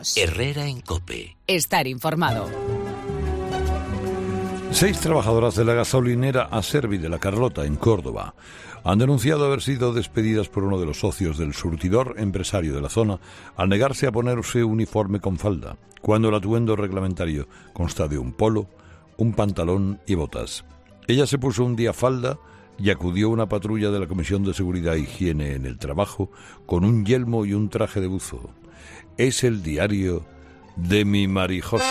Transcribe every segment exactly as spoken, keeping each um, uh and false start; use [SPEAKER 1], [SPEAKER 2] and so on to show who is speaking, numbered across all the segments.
[SPEAKER 1] Herrera en COPE.
[SPEAKER 2] Estar informado.
[SPEAKER 3] Seis trabajadoras de la gasolinera Aservi de La Carlota, en Córdoba, han denunciado haber sido despedidas por uno de los socios del surtidor empresario de la zona al negarse a ponerse uniforme con falda, cuando el atuendo reglamentario consta de un polo, un pantalón y botas. Ella se puso un día falda y acudió a una patrulla de la Comisión de Seguridad e Higiene en el Trabajo con un yelmo y un traje de buzo. Es el diario de mi Marijoso.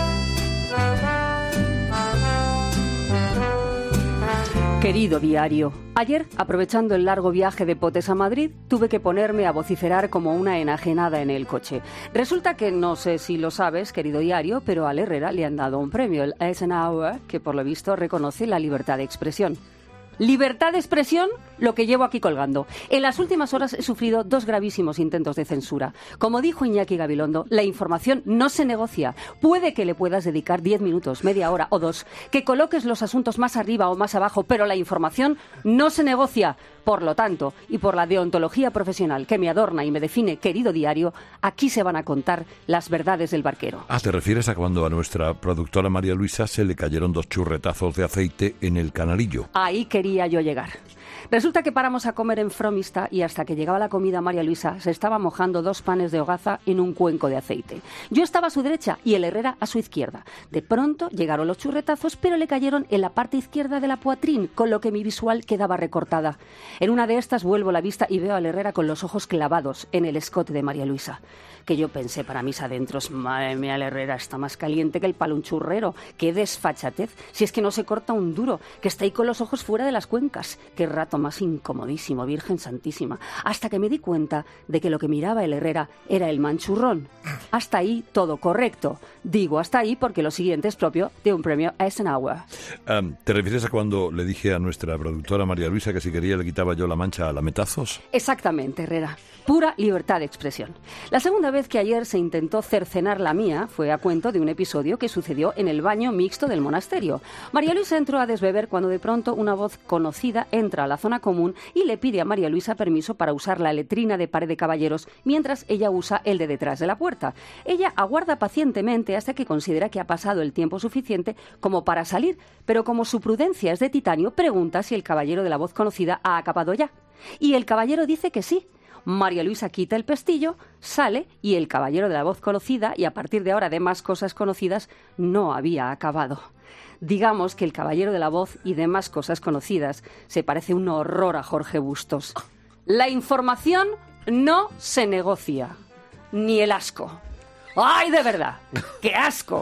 [SPEAKER 4] Querido diario, ayer, aprovechando el largo viaje de Potes a Madrid, tuve que ponerme a vociferar como una enajenada en el coche. Resulta que, no sé si lo sabes, querido diario, pero al Herrera le han dado un premio, el Eisenhower, que por lo visto reconoce la libertad de expresión. Libertad de expresión, lo que llevo aquí colgando. En las últimas horas he sufrido dos gravísimos intentos de censura. Como dijo Iñaki Gabilondo, la información no se negocia. Puede que le puedas dedicar diez minutos, media hora o dos, que coloques los asuntos más arriba o más abajo, pero la información no se negocia. Por lo tanto, y por la deontología profesional que me adorna y me define, querido diario, aquí se van a contar las verdades del barquero.
[SPEAKER 3] Ah, ¿te refieres a cuando a nuestra productora María Luisa se le cayeron dos churretazos de aceite en el canalillo?
[SPEAKER 4] Ahí quería yo llegar. Resulta que paramos a comer en Fromista y hasta que llegaba la comida María Luisa se estaba mojando dos panes de hogaza en un cuenco de aceite. Yo estaba a su derecha y el Herrera a su izquierda. De pronto llegaron los churretazos, pero le cayeron en la parte izquierda de la poitrine, con lo que mi visual quedaba recortada. En una de estas vuelvo la vista y veo al Herrera con los ojos clavados en el escote de María Luisa. Que yo pensé para mis adentros, madre mía, el Herrera está más caliente que el palo un churrero. ¡Qué desfachatez! Si es que no se corta un duro, que está ahí con los ojos fuera de las cuencas. ¡Qué rato más incomodísimo, Virgen Santísima! Hasta que me di cuenta de que lo que miraba el Herrera era el manchurrón. Hasta ahí todo correcto. Digo hasta ahí porque lo siguiente es propio de un premio Eisenhower.
[SPEAKER 3] Um, ¿Te refieres a cuando le dije a nuestra productora María Luisa que si quería le quitaba yo la mancha a lametazos?
[SPEAKER 4] Exactamente, Herrera. Pura libertad de expresión. La segunda vez que ayer se intentó cercenar la mía fue a cuento de un episodio que sucedió en el baño mixto del monasterio. María Luisa entró a desbeber cuando de pronto una voz conocida entra a la zona común y le pide a María Luisa permiso para usar la letrina de pared de caballeros mientras ella usa el de detrás de la puerta. Ella aguarda pacientemente hasta que considera que ha pasado el tiempo suficiente como para salir, pero como su prudencia es de titanio, pregunta si el caballero de la voz conocida ha acabado ya. Y el caballero dice que sí. María Luisa quita el pestillo, sale y el caballero de la voz conocida, y a partir de ahora de más cosas conocidas, no había acabado. Digamos que el caballero de la voz y demás cosas conocidas se parece un horror a Jorge Bustos. La información no se negocia, ni el asco. ¡Ay, de verdad! ¡Qué asco!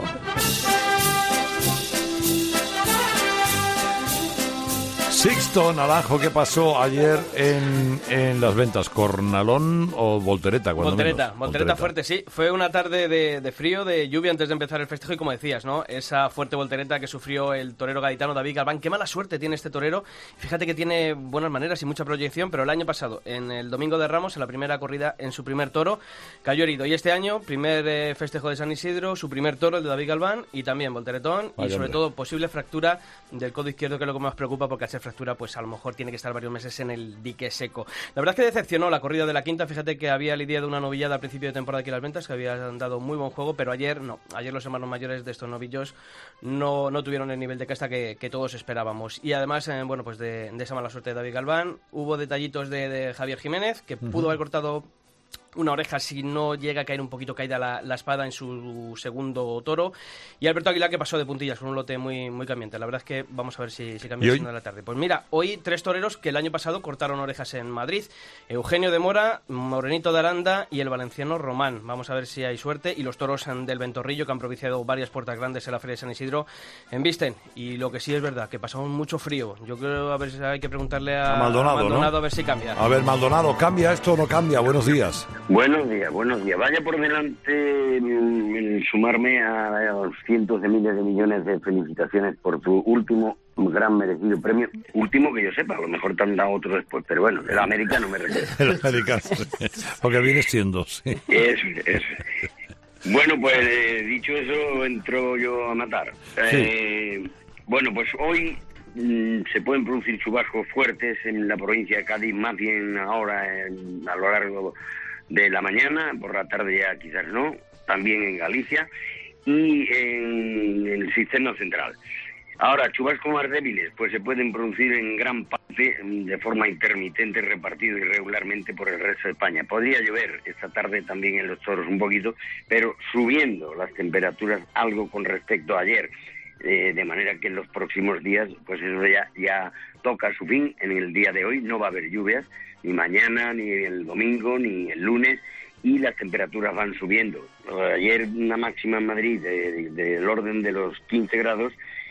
[SPEAKER 3] Sixto Naranjo, ¿qué pasó ayer en, en las ventas? ¿Cornalón o voltereta? Cuando
[SPEAKER 5] voltereta,
[SPEAKER 3] menos?
[SPEAKER 5] voltereta, voltereta fuerte, sí. Fue una tarde de, de frío, de lluvia antes de empezar el festejo y como decías, ¿no? Esa fuerte voltereta que sufrió el torero gaditano David Galván. Qué mala suerte tiene este torero. Fíjate que tiene buenas maneras y mucha proyección, pero el año pasado, en el Domingo de Ramos, en la primera corrida, en su primer toro, cayó herido. Y este año, primer eh, festejo de San Isidro, su primer toro, el de David Galván, y también volteretón, Vaya y sobre hombre. todo posible fractura del codo izquierdo, que es lo que más preocupa, porque al ser fractura, pues a lo mejor tiene que estar varios meses en el dique seco. La verdad es que decepcionó la corrida de la quinta. Fíjate que había lidiado una novillada al principio de temporada aquí en las ventas, que habían dado muy buen juego, pero ayer no. Ayer los hermanos mayores de estos novillos no, no tuvieron el nivel de casta que, que todos esperábamos. Y además, eh, bueno, pues de, de esa mala suerte de David Galván, hubo detallitos de, de Javier Jiménez, que uh-huh. pudo haber cortado una oreja si no llega a caer un poquito caída la, la espada en su segundo toro, y Alberto Aguilar, que pasó de puntillas con un lote muy, muy cambiante. La verdad es que vamos a ver si, si cambia el signo de la tarde. Pues mira, hoy tres toreros que el año pasado cortaron orejas en Madrid: Eugenio de Mora, Morenito de Aranda y el valenciano Román. Vamos a ver si hay suerte. Y los toros del Ventorrillo, que han propiciado varias puertas grandes en la Feria de San Isidro, embisten. Y lo que sí es verdad, que pasó mucho frío. Yo creo a ver si hay que preguntarle a,
[SPEAKER 3] a Maldonado,
[SPEAKER 5] a, Maldonado
[SPEAKER 3] ¿no?
[SPEAKER 5] a ver si cambia.
[SPEAKER 3] A ver, Maldonado, ¿cambia esto o no cambia? Buenos días.
[SPEAKER 6] Buenos días, buenos días. Vaya por delante en sumarme a los cientos de miles de millones de felicitaciones por tu último gran merecido premio. Último que yo sepa, a lo mejor te han dado otro después, pero bueno, el americano me refiero.
[SPEAKER 3] El americano, porque viene siendo, sí.
[SPEAKER 6] Eso, eso. Bueno, pues eh, dicho eso, entro yo a matar. Sí. Eh, bueno, pues hoy mm, se pueden producir chubascos fuertes en la provincia de Cádiz, más bien ahora en, a lo largo de la mañana, por la tarde ya quizás no. también en Galicia y en el sistema central. Ahora, chubascos más débiles, pues se pueden producir en gran parte de forma intermitente, repartido irregularmente por el resto de España. Podría llover esta tarde también en los Toros un poquito, pero subiendo las temperaturas algo con respecto a ayer. Eh, de manera que en los próximos días, pues eso ya, ya toca su fin. En el día de hoy no va a haber lluvias, ni mañana, ni el domingo, ni el lunes, y las temperaturas van subiendo. Ayer una máxima en Madrid de, de, del orden de los quince grados,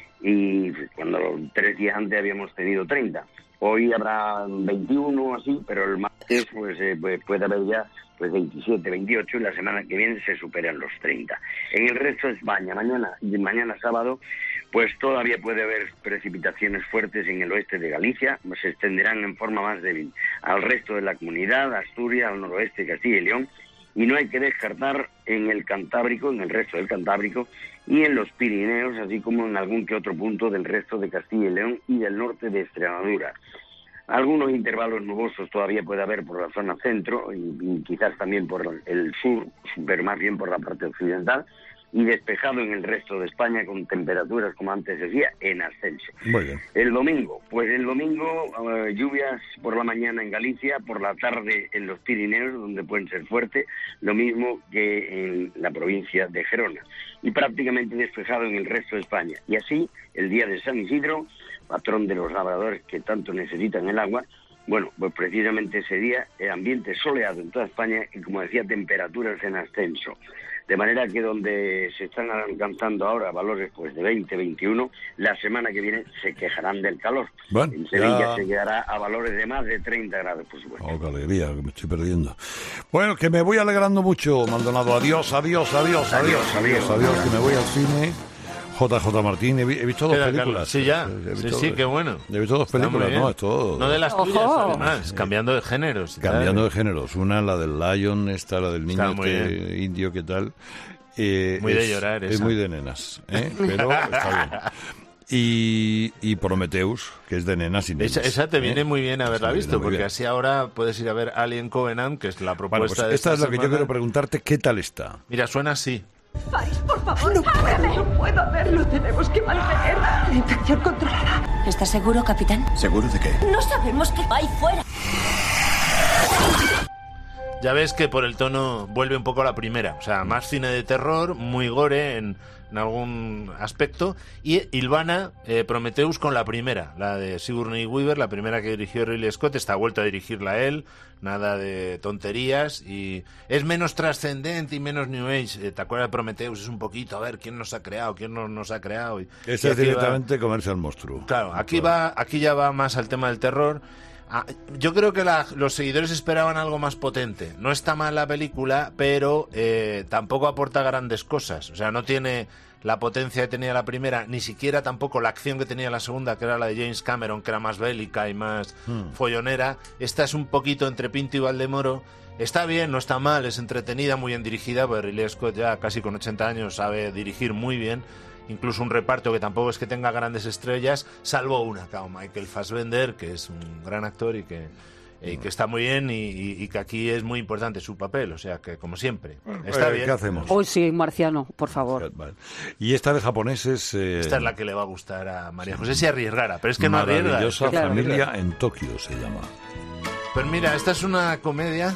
[SPEAKER 6] y cuando tres días antes habíamos tenido treinta. Hoy habrá veintiuno o así, pero el martes pues, eh, pues puede haber ya pues veintisiete, veintiocho, y la semana que viene se superan los treinta. En el resto de España, mañana y mañana sábado, pues todavía puede haber precipitaciones fuertes en el oeste de Galicia, se extenderán en forma más débil al resto de la comunidad, Asturias, al noroeste de Castilla y León, y no hay que descartar en el Cantábrico, en el resto del Cantábrico, y en los Pirineos, así como en algún que otro punto del resto de Castilla y León y del norte de Extremadura. Algunos intervalos nubosos todavía puede haber por la zona centro y, y quizás también por el sur, pero más bien por la parte occidental, y despejado en el resto de España con temperaturas, como antes decía, en ascenso.
[SPEAKER 3] Muy bien.
[SPEAKER 6] El domingo, pues el domingo uh, lluvias por la mañana en Galicia, por la tarde en los Pirineos, donde pueden ser fuertes, lo mismo que en la provincia de Gerona, y prácticamente despejado en el resto de España. Y así, el día de San Isidro, patrón de los labradores que tanto necesitan el agua, bueno, pues precisamente ese día el ambiente soleado en toda España y, como decía, temperaturas en ascenso. De manera que donde se están alcanzando ahora valores pues de veinte, veintiuno, la semana que viene se quejarán del calor.
[SPEAKER 3] Bueno,
[SPEAKER 6] en Sevilla
[SPEAKER 3] ya...
[SPEAKER 6] se llegará a valores de más de treinta grados, por supuesto.
[SPEAKER 3] Oh, qué alegría, que me estoy perdiendo. Bueno, que me voy alegrando mucho, Maldonado. Adiós, adiós, adiós, adiós, adiós, adiós, que me voy al cine. J J Martín, he, he visto dos películas.
[SPEAKER 1] Carlos. Sí, ya. Sí, sí, qué bueno.
[SPEAKER 3] He visto dos películas, ¿no? Es todo.
[SPEAKER 1] No de las
[SPEAKER 4] Ojo.
[SPEAKER 1] tuyas, además, cambiando de géneros.
[SPEAKER 3] Cambiando
[SPEAKER 1] ¿sabes?
[SPEAKER 3] de géneros. Una, la del Lion, esta, la del niño este indio, ¿qué tal? Eh,
[SPEAKER 1] muy
[SPEAKER 3] es,
[SPEAKER 1] de llorar, esa.
[SPEAKER 3] Es muy de nenas, ¿eh? Pero está bien. Y, y Prometheus, que es de nenas y nenas.
[SPEAKER 1] Esa, esa te viene
[SPEAKER 3] ¿eh?
[SPEAKER 1] muy bien haberla
[SPEAKER 3] Esa
[SPEAKER 1] visto, porque
[SPEAKER 3] bien.
[SPEAKER 1] así ahora puedes ir a ver Alien Covenant, que es la propuesta
[SPEAKER 3] Bueno, pues
[SPEAKER 1] de
[SPEAKER 3] esta
[SPEAKER 1] esta
[SPEAKER 3] es la que
[SPEAKER 1] semana.
[SPEAKER 3] yo quiero preguntarte, ¿qué tal está?
[SPEAKER 1] Mira, suena así.
[SPEAKER 2] Paris, por favor, no puedo, no puedo hacerlo, tenemos que mantener la infección controlada.
[SPEAKER 7] ¿Estás seguro, capitán?
[SPEAKER 8] ¿Seguro de qué?
[SPEAKER 7] No sabemos qué hay fuera.
[SPEAKER 1] Ya ves que por el tono vuelve un poco a la primera, o sea, más cine de terror, muy gore en, en algún aspecto, y hilvana eh, Prometheus con la primera, la de Sigourney Weaver, la primera que dirigió Ridley Scott, está vuelto a dirigirla él, nada de tonterías, y es menos trascendente y menos New Age. ¿Te acuerdas de Prometheus? Es un poquito, a ver, ¿quién nos ha creado? ¿Quién no nos ha creado? Y,
[SPEAKER 3] Ese
[SPEAKER 1] y
[SPEAKER 3] es directamente va, comerse al monstruo.
[SPEAKER 1] Claro, aquí, va, aquí ya va más al tema del terror. Ah, yo creo que la, los seguidores esperaban algo más potente. No está mal la película, pero eh, tampoco aporta grandes cosas. O sea, no tiene la potencia que tenía la primera, ni siquiera tampoco la acción que tenía la segunda, que era la de James Cameron, que era más bélica y más hmm. follonera. Esta es un poquito entre Pinto y Valdemoro. Está bien, no está mal, es entretenida, muy bien dirigida, porque Ridley Scott ya casi con ochenta años sabe dirigir muy bien. Incluso un reparto que tampoco es que tenga grandes estrellas, salvo una, claro, Michael Fassbender, que es un gran actor y que, y que está muy bien y, y, y que aquí es muy importante su papel, o sea que como siempre, está
[SPEAKER 3] eh,
[SPEAKER 1] bien.
[SPEAKER 3] ¿Qué hacemos?
[SPEAKER 4] Hoy sí, Marciano, por favor.
[SPEAKER 3] Vale. Y esta de japoneses... Eh...
[SPEAKER 1] Esta es la que le va a gustar a María José si arriesgara, pero es que no arriesga.
[SPEAKER 3] Maravillosa
[SPEAKER 4] Claro.
[SPEAKER 3] familia en Tokio se llama.
[SPEAKER 1] Pues mira, esta es una comedia...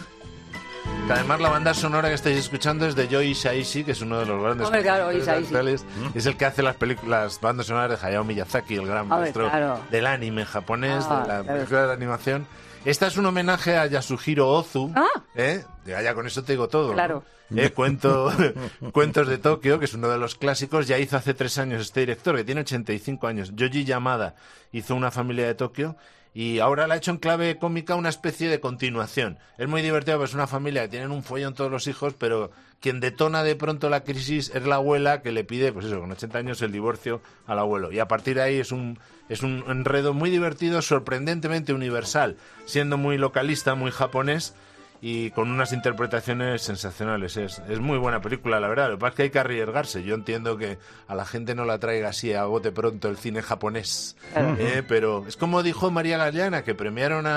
[SPEAKER 1] Que además la banda sonora que estáis escuchando es de Joe Hisaishi, que es uno de los grandes
[SPEAKER 4] Hombre, claro, Hisaishi.
[SPEAKER 1] es el que hace las películas, las bandas sonoras de Hayao Miyazaki, el gran
[SPEAKER 4] Hombre,
[SPEAKER 1] maestro
[SPEAKER 4] claro.
[SPEAKER 1] del anime japonés,
[SPEAKER 4] Ah,
[SPEAKER 1] de la
[SPEAKER 4] claro.
[SPEAKER 1] película de animación. Esta es un homenaje a Yasuhiro Ozu,
[SPEAKER 4] Ah.
[SPEAKER 1] ¿eh? Ya, ya con eso te digo todo.
[SPEAKER 4] Claro.
[SPEAKER 1] ¿no? Eh, cuento, Cuentos de Tokio, que es uno de los clásicos, ya hizo hace tres años este director, que tiene ochenta y cinco años. Yoji Yamada hizo Una familia de Tokio, y ahora la ha hecho en clave cómica una especie de continuación. Es muy divertido, pues es una familia que tienen un follón todos los hijos, pero quien detona de pronto la crisis es la abuela, que le pide, pues eso, con ochenta años el divorcio al abuelo. Y a partir de ahí es un, es un enredo muy divertido, sorprendentemente universal, siendo muy localista, muy japonés, y con unas interpretaciones sensacionales. Es, es muy buena película, la verdad. Lo que pasa es que hay que arriesgarse. Yo entiendo que a la gente no la traiga así a bote pronto el cine japonés.
[SPEAKER 4] Claro.
[SPEAKER 1] Eh, pero es como dijo María Galeana, que premiaron a,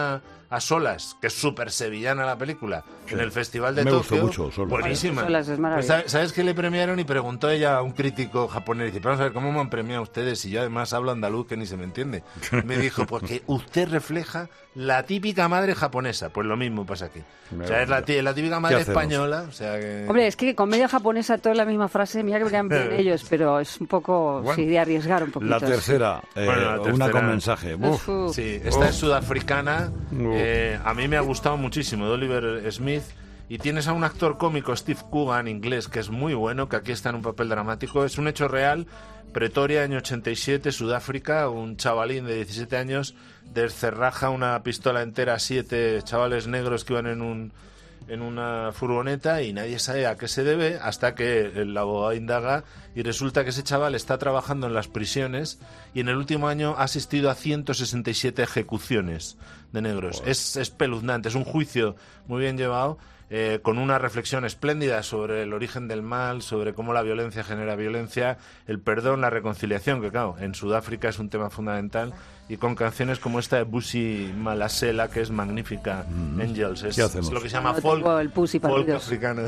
[SPEAKER 1] a solas, que es súper sevillana la película,
[SPEAKER 3] Sí.
[SPEAKER 1] en el Festival de
[SPEAKER 3] Me gustó
[SPEAKER 1] Tokio.
[SPEAKER 3] mucho, Solas.
[SPEAKER 1] Buenísima.
[SPEAKER 4] Solas es maravilloso.
[SPEAKER 1] Pues, ¿sabes, ¿Sabes qué le premiaron? Y preguntó ella a un crítico japonés, dice, vamos a ver, ¿cómo me han premiado ustedes si yo además hablo andaluz que ni se me entiende? Me dijo, porque usted refleja la típica madre japonesa. Pues lo mismo pasa aquí. O sea, es la, tí- la típica madre
[SPEAKER 3] hacemos?
[SPEAKER 1] española. O sea que...
[SPEAKER 4] Hombre, es que comedia japonesa, toda la misma frase, mira que me quedan bien ellos, pero es un poco,
[SPEAKER 3] Bueno,
[SPEAKER 4] sí, de arriesgar un poquito.
[SPEAKER 3] La tercera, eh,
[SPEAKER 1] Bueno, la
[SPEAKER 3] una
[SPEAKER 1] tercera.
[SPEAKER 3] con mensaje. Uf.
[SPEAKER 4] Uf.
[SPEAKER 1] Sí, esta
[SPEAKER 3] Oh.
[SPEAKER 1] es sudafricana.
[SPEAKER 3] Oh.
[SPEAKER 1] Eh, a mí me ha gustado muchísimo, de Oliver Smith. Y tienes a un actor cómico, Steve Coogan, inglés, que es muy bueno, que aquí está en un papel dramático. Es un hecho real. Pretoria, año ochenta y siete, Sudáfrica. Un chavalín de diecisiete años descerraja una pistola entera a siete chavales negros que iban en un en una furgoneta y nadie sabe a qué se debe hasta que el abogado indaga y resulta que ese chaval está trabajando en las prisiones y en el último año ha asistido a ciento sesenta y siete ejecuciones de negros. Es espeluznante, es un juicio muy bien llevado, eh, con una reflexión espléndida sobre el origen del mal, sobre cómo la violencia genera violencia, el perdón, la reconciliación, que claro, en Sudáfrica es un tema fundamental, y con canciones como esta de Busi Malasela, que es magnífica,
[SPEAKER 3] Mm.
[SPEAKER 1] Angels, es,
[SPEAKER 3] ¿Qué hacemos?
[SPEAKER 1] es lo que se llama
[SPEAKER 4] No
[SPEAKER 1] folk,
[SPEAKER 4] tengo el Pussy
[SPEAKER 1] folk
[SPEAKER 4] partidos.
[SPEAKER 1] africano.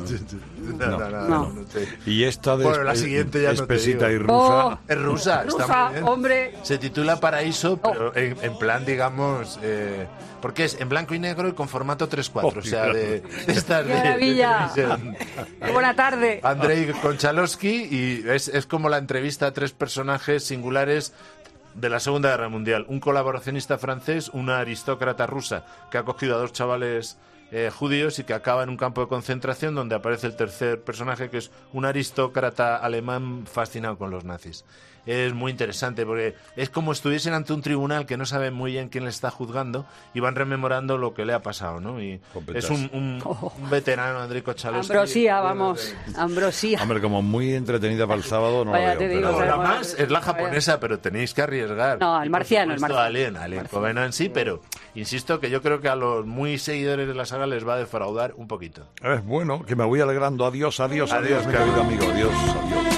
[SPEAKER 1] no, no, no, no,
[SPEAKER 4] No.
[SPEAKER 1] no sé.
[SPEAKER 3] Y esta de
[SPEAKER 1] Bueno, la
[SPEAKER 3] espe-
[SPEAKER 1] siguiente ya no te
[SPEAKER 3] espesita
[SPEAKER 1] digo.
[SPEAKER 3] y rusa.
[SPEAKER 4] Oh.
[SPEAKER 1] Es rusa, está
[SPEAKER 4] Rusa,
[SPEAKER 1] muy bien.
[SPEAKER 4] hombre.
[SPEAKER 1] Se titula Paraíso, pero en, en plan, digamos, eh, porque es en blanco y negro y con formato tres cuatro,
[SPEAKER 3] Oh,
[SPEAKER 1] o sea, de, de estas
[SPEAKER 4] ¡Qué
[SPEAKER 1] de, de
[SPEAKER 4] maravilla!
[SPEAKER 1] televisión.
[SPEAKER 4] Buena tarde.
[SPEAKER 1] Andrei Konchalovsky, y es, es como la entrevista a tres personajes singulares de la Segunda Guerra Mundial. Un colaboracionista francés, una aristócrata rusa que ha cogido a dos chavales eh, judíos y que acaba en un campo de concentración donde aparece el tercer personaje, que es un aristócrata alemán fascinado con los nazis. Es muy interesante porque es como estuviesen ante un tribunal que no saben muy bien quién le está juzgando y van rememorando lo que le ha pasado, ¿no? Y
[SPEAKER 3] Competas.
[SPEAKER 1] es un, un, un veterano, Andrei Konchalovsky.
[SPEAKER 4] Ambrosía,
[SPEAKER 1] Bueno,
[SPEAKER 4] vamos.
[SPEAKER 1] de-
[SPEAKER 4] Ambrosía.
[SPEAKER 3] Hombre, como muy entretenida para el sábado, no
[SPEAKER 4] Vaya,
[SPEAKER 3] la
[SPEAKER 4] te
[SPEAKER 3] veo.
[SPEAKER 4] digo,
[SPEAKER 3] pero-
[SPEAKER 4] o sea,
[SPEAKER 1] La
[SPEAKER 4] bueno,
[SPEAKER 1] más es la japonesa, pero tenéis que arriesgar.
[SPEAKER 4] No, el
[SPEAKER 1] Y, por
[SPEAKER 4] marciano, el
[SPEAKER 1] supuesto,
[SPEAKER 4] marciano.
[SPEAKER 1] Alien, Alien Covenant sí, pero insisto que yo creo que a los muy seguidores de la saga les va a defraudar un poquito.
[SPEAKER 3] Es bueno, que me voy alegrando. Adiós, adiós, adiós,
[SPEAKER 1] Adiós,
[SPEAKER 3] mi
[SPEAKER 1] Carlos.
[SPEAKER 3] querido amigo. Adiós, adiós.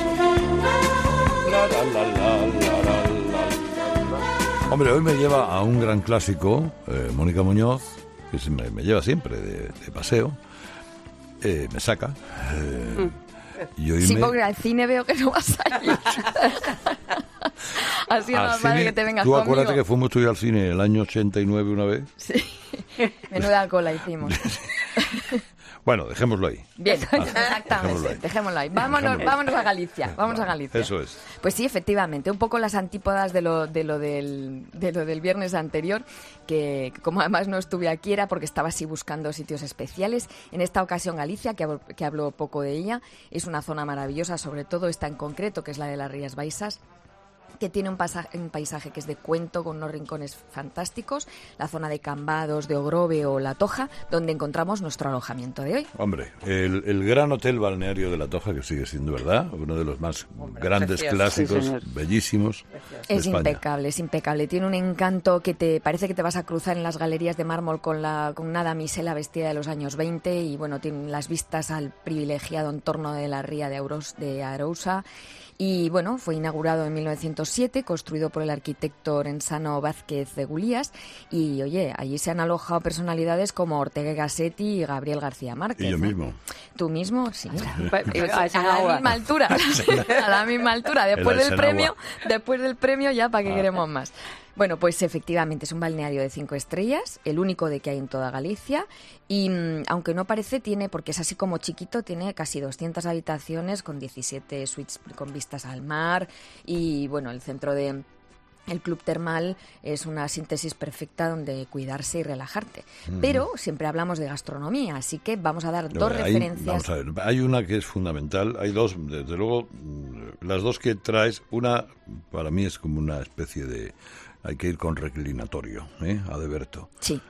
[SPEAKER 3] La, la, la, la, la, la, la, la. Hombre, hoy me lleva a un gran clásico, eh, Mónica Muñoz, que se me, me lleva siempre de, de paseo, eh, me saca. eh, y hoy
[SPEAKER 8] Sí,
[SPEAKER 3] me-
[SPEAKER 8] porque al cine veo que no vas a ir. Así es
[SPEAKER 3] al
[SPEAKER 8] más vale
[SPEAKER 3] cine-
[SPEAKER 8] que te vengas
[SPEAKER 3] Tú
[SPEAKER 8] conmigo.
[SPEAKER 3] acuérdate que fuimos tú y yo al cine el año ochenta y nueve una vez.
[SPEAKER 8] Sí. Menuda cola hicimos.
[SPEAKER 3] Bueno, dejémoslo ahí.
[SPEAKER 8] Bien,
[SPEAKER 3] dejémoslo
[SPEAKER 8] exactamente.
[SPEAKER 3] ahí.
[SPEAKER 8] Dejémoslo ahí. Vámonos,
[SPEAKER 3] Dejémoslo ahí.
[SPEAKER 8] vámonos a Galicia. Vamos a Galicia.
[SPEAKER 3] Eso es.
[SPEAKER 8] Pues sí, efectivamente, un poco las antípodas de lo, de lo, del, de lo del viernes anterior, que como además no estuve aquí era porque estaba así buscando sitios especiales. En esta ocasión Galicia, que, hablo- que hablo poco de ella, es una zona maravillosa, sobre todo esta en concreto, que es la de las Rías Baixas, que tiene un, pasaje, un paisaje que es de cuento con unos rincones fantásticos, la zona de Cambados, de Ogrove o La Toja, donde encontramos nuestro alojamiento de hoy.
[SPEAKER 3] Hombre, el, el gran hotel balneario de La Toja, que sigue siendo verdad, uno de los más grandes
[SPEAKER 8] precioso.
[SPEAKER 3] clásicos,
[SPEAKER 4] Sí, señor.
[SPEAKER 3] bellísimos de
[SPEAKER 8] Es
[SPEAKER 3] España.
[SPEAKER 8] impecable, es impecable. Tiene un encanto que te parece que te vas a cruzar en las galerías de mármol con la con una damisela vestida de los años veinte y bueno, tiene las vistas al privilegiado entorno de la ría de, Auros, de Arousa. Y bueno, fue inaugurado en mil novecientos siete, construido por el arquitecto Orensano Vázquez de Gulías. Y oye, allí se han alojado personalidades como Ortega y Gassetti y Gabriel García Márquez.
[SPEAKER 3] Y yo
[SPEAKER 8] ¿no?
[SPEAKER 3] mismo.
[SPEAKER 8] ¿Tú mismo? Sí.
[SPEAKER 4] A
[SPEAKER 8] a
[SPEAKER 4] esa
[SPEAKER 8] la
[SPEAKER 4] agua.
[SPEAKER 8] misma altura. A la misma altura. Después
[SPEAKER 3] El
[SPEAKER 8] del
[SPEAKER 3] Eisenhower.
[SPEAKER 8] premio, después del premio ya para qué
[SPEAKER 3] Ah.
[SPEAKER 8] queremos más. Bueno, pues efectivamente es un balneario de cinco estrellas, el único de que hay en toda Galicia y mm, aunque no parece tiene, porque es así como chiquito, tiene casi doscientas habitaciones con diecisiete suites con vistas al mar y bueno, el centro de... El club termal es una síntesis perfecta donde cuidarse y relajarte. Pero siempre hablamos de gastronomía, así que vamos a dar dos
[SPEAKER 3] Hay-
[SPEAKER 8] referencias.
[SPEAKER 3] Vamos a ver, hay una que es fundamental, hay dos, desde luego, mm, las dos que traes, una para mí es como una especie de, hay que ir con reclinatorio, ¿eh? Adeberto.
[SPEAKER 8] Sí.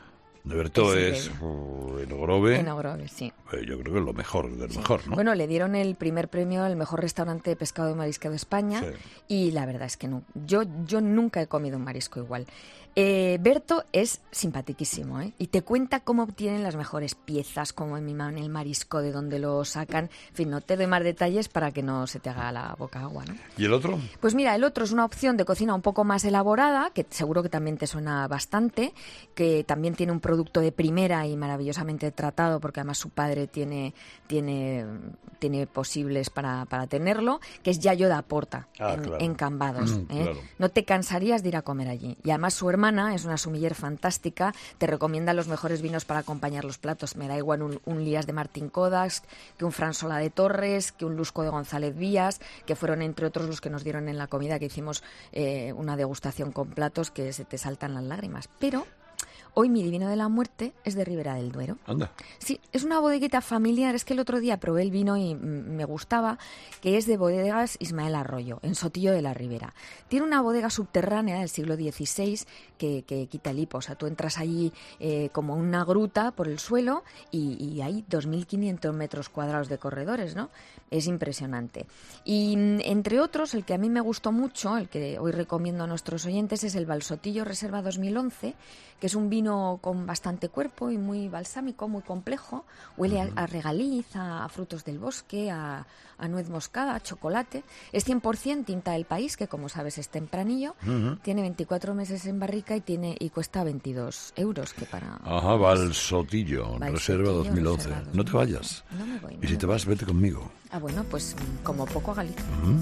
[SPEAKER 3] De Berto
[SPEAKER 8] Sí,
[SPEAKER 3] es
[SPEAKER 8] sí.
[SPEAKER 3] uh, en Ogrove.
[SPEAKER 8] En Ogrove, sí.
[SPEAKER 3] Eh, yo creo que es lo mejor del mejor, ¿no?
[SPEAKER 8] Bueno, le dieron el primer premio al mejor restaurante de pescado y marisco de España
[SPEAKER 3] Sí.
[SPEAKER 8] y la verdad es que no. Yo, yo nunca he comido un marisco igual. Eh, Berto es simpaticísimo, ¿eh? Y te cuenta cómo obtienen las mejores piezas, cómo miman el marisco, de dónde lo sacan. En fin, no te doy más detalles para que no se te haga la boca agua, ¿no?
[SPEAKER 3] ¿Y el otro?
[SPEAKER 8] Pues mira, el otro es una opción de cocina un poco más elaborada, que seguro que también te suena bastante, que también tiene un producto de primera y maravillosamente tratado, porque además su padre tiene, tiene, tiene posibles para, para tenerlo, que es Yayo da Porta,
[SPEAKER 3] Ah,
[SPEAKER 8] en,
[SPEAKER 3] claro.
[SPEAKER 8] en Cambados.
[SPEAKER 3] Mm,
[SPEAKER 8] ¿eh?
[SPEAKER 3] claro.
[SPEAKER 8] No te cansarías de ir a comer allí. Y además su hermana es una sumiller fantástica, te recomienda los mejores vinos para acompañar los platos. Me da igual un, un Lías de Martín Codas, que un Fransola de Torres, que un Lusco de González Vías, que fueron entre otros los que nos dieron en la comida, que hicimos eh, una degustación con platos que se te saltan las lágrimas. Pero hoy mi divino de la muerte es de Ribera del Duero.
[SPEAKER 3] Anda.
[SPEAKER 8] Sí, es una bodeguita familiar. Es que el otro día probé el vino y mm, me gustaba, que es de Bodegas Ismael Arroyo, en Sotillo de la Ribera. Tiene una bodega subterránea del siglo dieciséis que, que quita el hipo. O sea, tú entras allí eh, como una gruta por el suelo y, y hay dos mil quinientos metros cuadrados de corredores, ¿no? Es impresionante. Y mm, entre otros, el que a mí me gustó mucho, el que hoy recomiendo a nuestros oyentes, es el Valsotillo Reserva dos mil once, que es un vino con bastante cuerpo y muy balsámico, muy complejo. Huele a, a regaliz, a, a frutos del bosque, a, a nuez moscada, a chocolate. Es cien por ciento tinta del país, que como sabes es tempranillo.
[SPEAKER 3] Ujú.
[SPEAKER 8] Tiene veinticuatro meses en barrica y tiene y cuesta veintidós euros, que para...
[SPEAKER 3] Ajá, Valsotillo,
[SPEAKER 8] Valsotillo,
[SPEAKER 3] Reserva dos mil once.
[SPEAKER 8] Reserva
[SPEAKER 3] No te vayas.
[SPEAKER 8] No me voy. no
[SPEAKER 3] Y si
[SPEAKER 8] me
[SPEAKER 3] te
[SPEAKER 8] voy.
[SPEAKER 3] vas, vete conmigo.
[SPEAKER 8] Ah, bueno, pues mm, como poco a Galicia.
[SPEAKER 3] Ujú.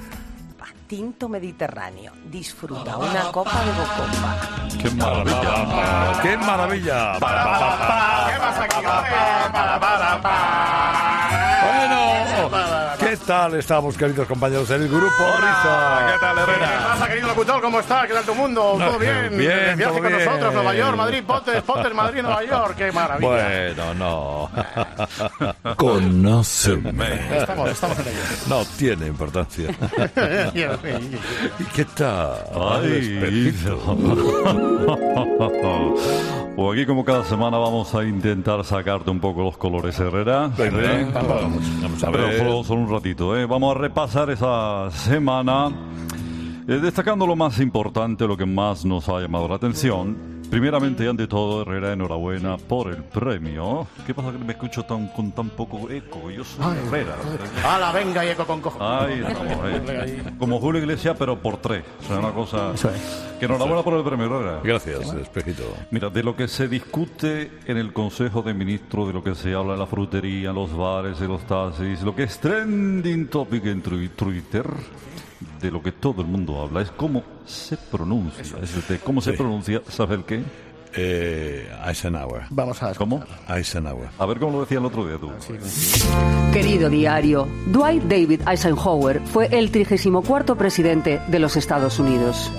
[SPEAKER 9] Tinto Mediterráneo. Disfruta una copa de Bocopa.
[SPEAKER 3] ¡Qué maravilla! ¡Qué maravilla!
[SPEAKER 1] ¿Qué pasa aquí,
[SPEAKER 3] Bueno, ¿qué tal estamos, queridos compañeros del Grupo Risa?
[SPEAKER 10] ¿Qué tal, Herrera? ¿Qué pasa, querido locutor? ¿Cómo estás? ¿Qué tal tu mundo? ¿Todo bien?
[SPEAKER 3] Bien,
[SPEAKER 10] El viaje
[SPEAKER 3] todo
[SPEAKER 10] con
[SPEAKER 3] bien.
[SPEAKER 10] nosotros, Nueva York, Madrid, Potes, Potes, Madrid, Nueva York. ¡Qué maravilla!
[SPEAKER 3] Bueno, no. Conóceme.
[SPEAKER 10] Estamos, estamos en ello.
[SPEAKER 3] No tiene importancia. ¿Y qué tal?
[SPEAKER 11] Ay,
[SPEAKER 3] Espejito.
[SPEAKER 11] Pues aquí como cada semana vamos a intentar sacarte un poco los colores, Herrera.
[SPEAKER 3] Venga,
[SPEAKER 11] ¿Eh?
[SPEAKER 3] vamos, vamos a
[SPEAKER 11] Pero
[SPEAKER 3] ver.
[SPEAKER 11] solo, solo un ratito, ¿eh? Vamos a repasar esa semana, eh, destacando lo más importante, lo que más nos ha llamado la atención. Primeramente y ante todo, Herrera, enhorabuena por el premio. ¿Qué pasa que me escucho tan, con tan poco eco? Yo soy Herrera.
[SPEAKER 10] ¡Hala, venga, y eco con cojo!
[SPEAKER 11] Ay, no, eh. Como Julio Iglesias, pero por tres. O sea, una cosa... Que enhorabuena por el premio, Herrera.
[SPEAKER 3] Gracias, Espejito.
[SPEAKER 11] Mira, de lo que se discute en el Consejo de Ministros, de lo que se habla en la frutería, en los bares, en los taxis, lo que es trending topic en tru- Twitter, de lo que todo el mundo habla, es cómo se pronuncia. Es decir, ¿cómo se
[SPEAKER 3] Sí.
[SPEAKER 11] pronuncia? ¿Sabes el qué?
[SPEAKER 3] Eh, Eisenhower.
[SPEAKER 10] Vamos a...
[SPEAKER 11] ¿Cómo?
[SPEAKER 3] Eisenhower.
[SPEAKER 11] A ver cómo lo decía el otro día tú.
[SPEAKER 4] Querido diario, Dwight David Eisenhower fue el trigésimo cuarto presidente de los Estados Unidos.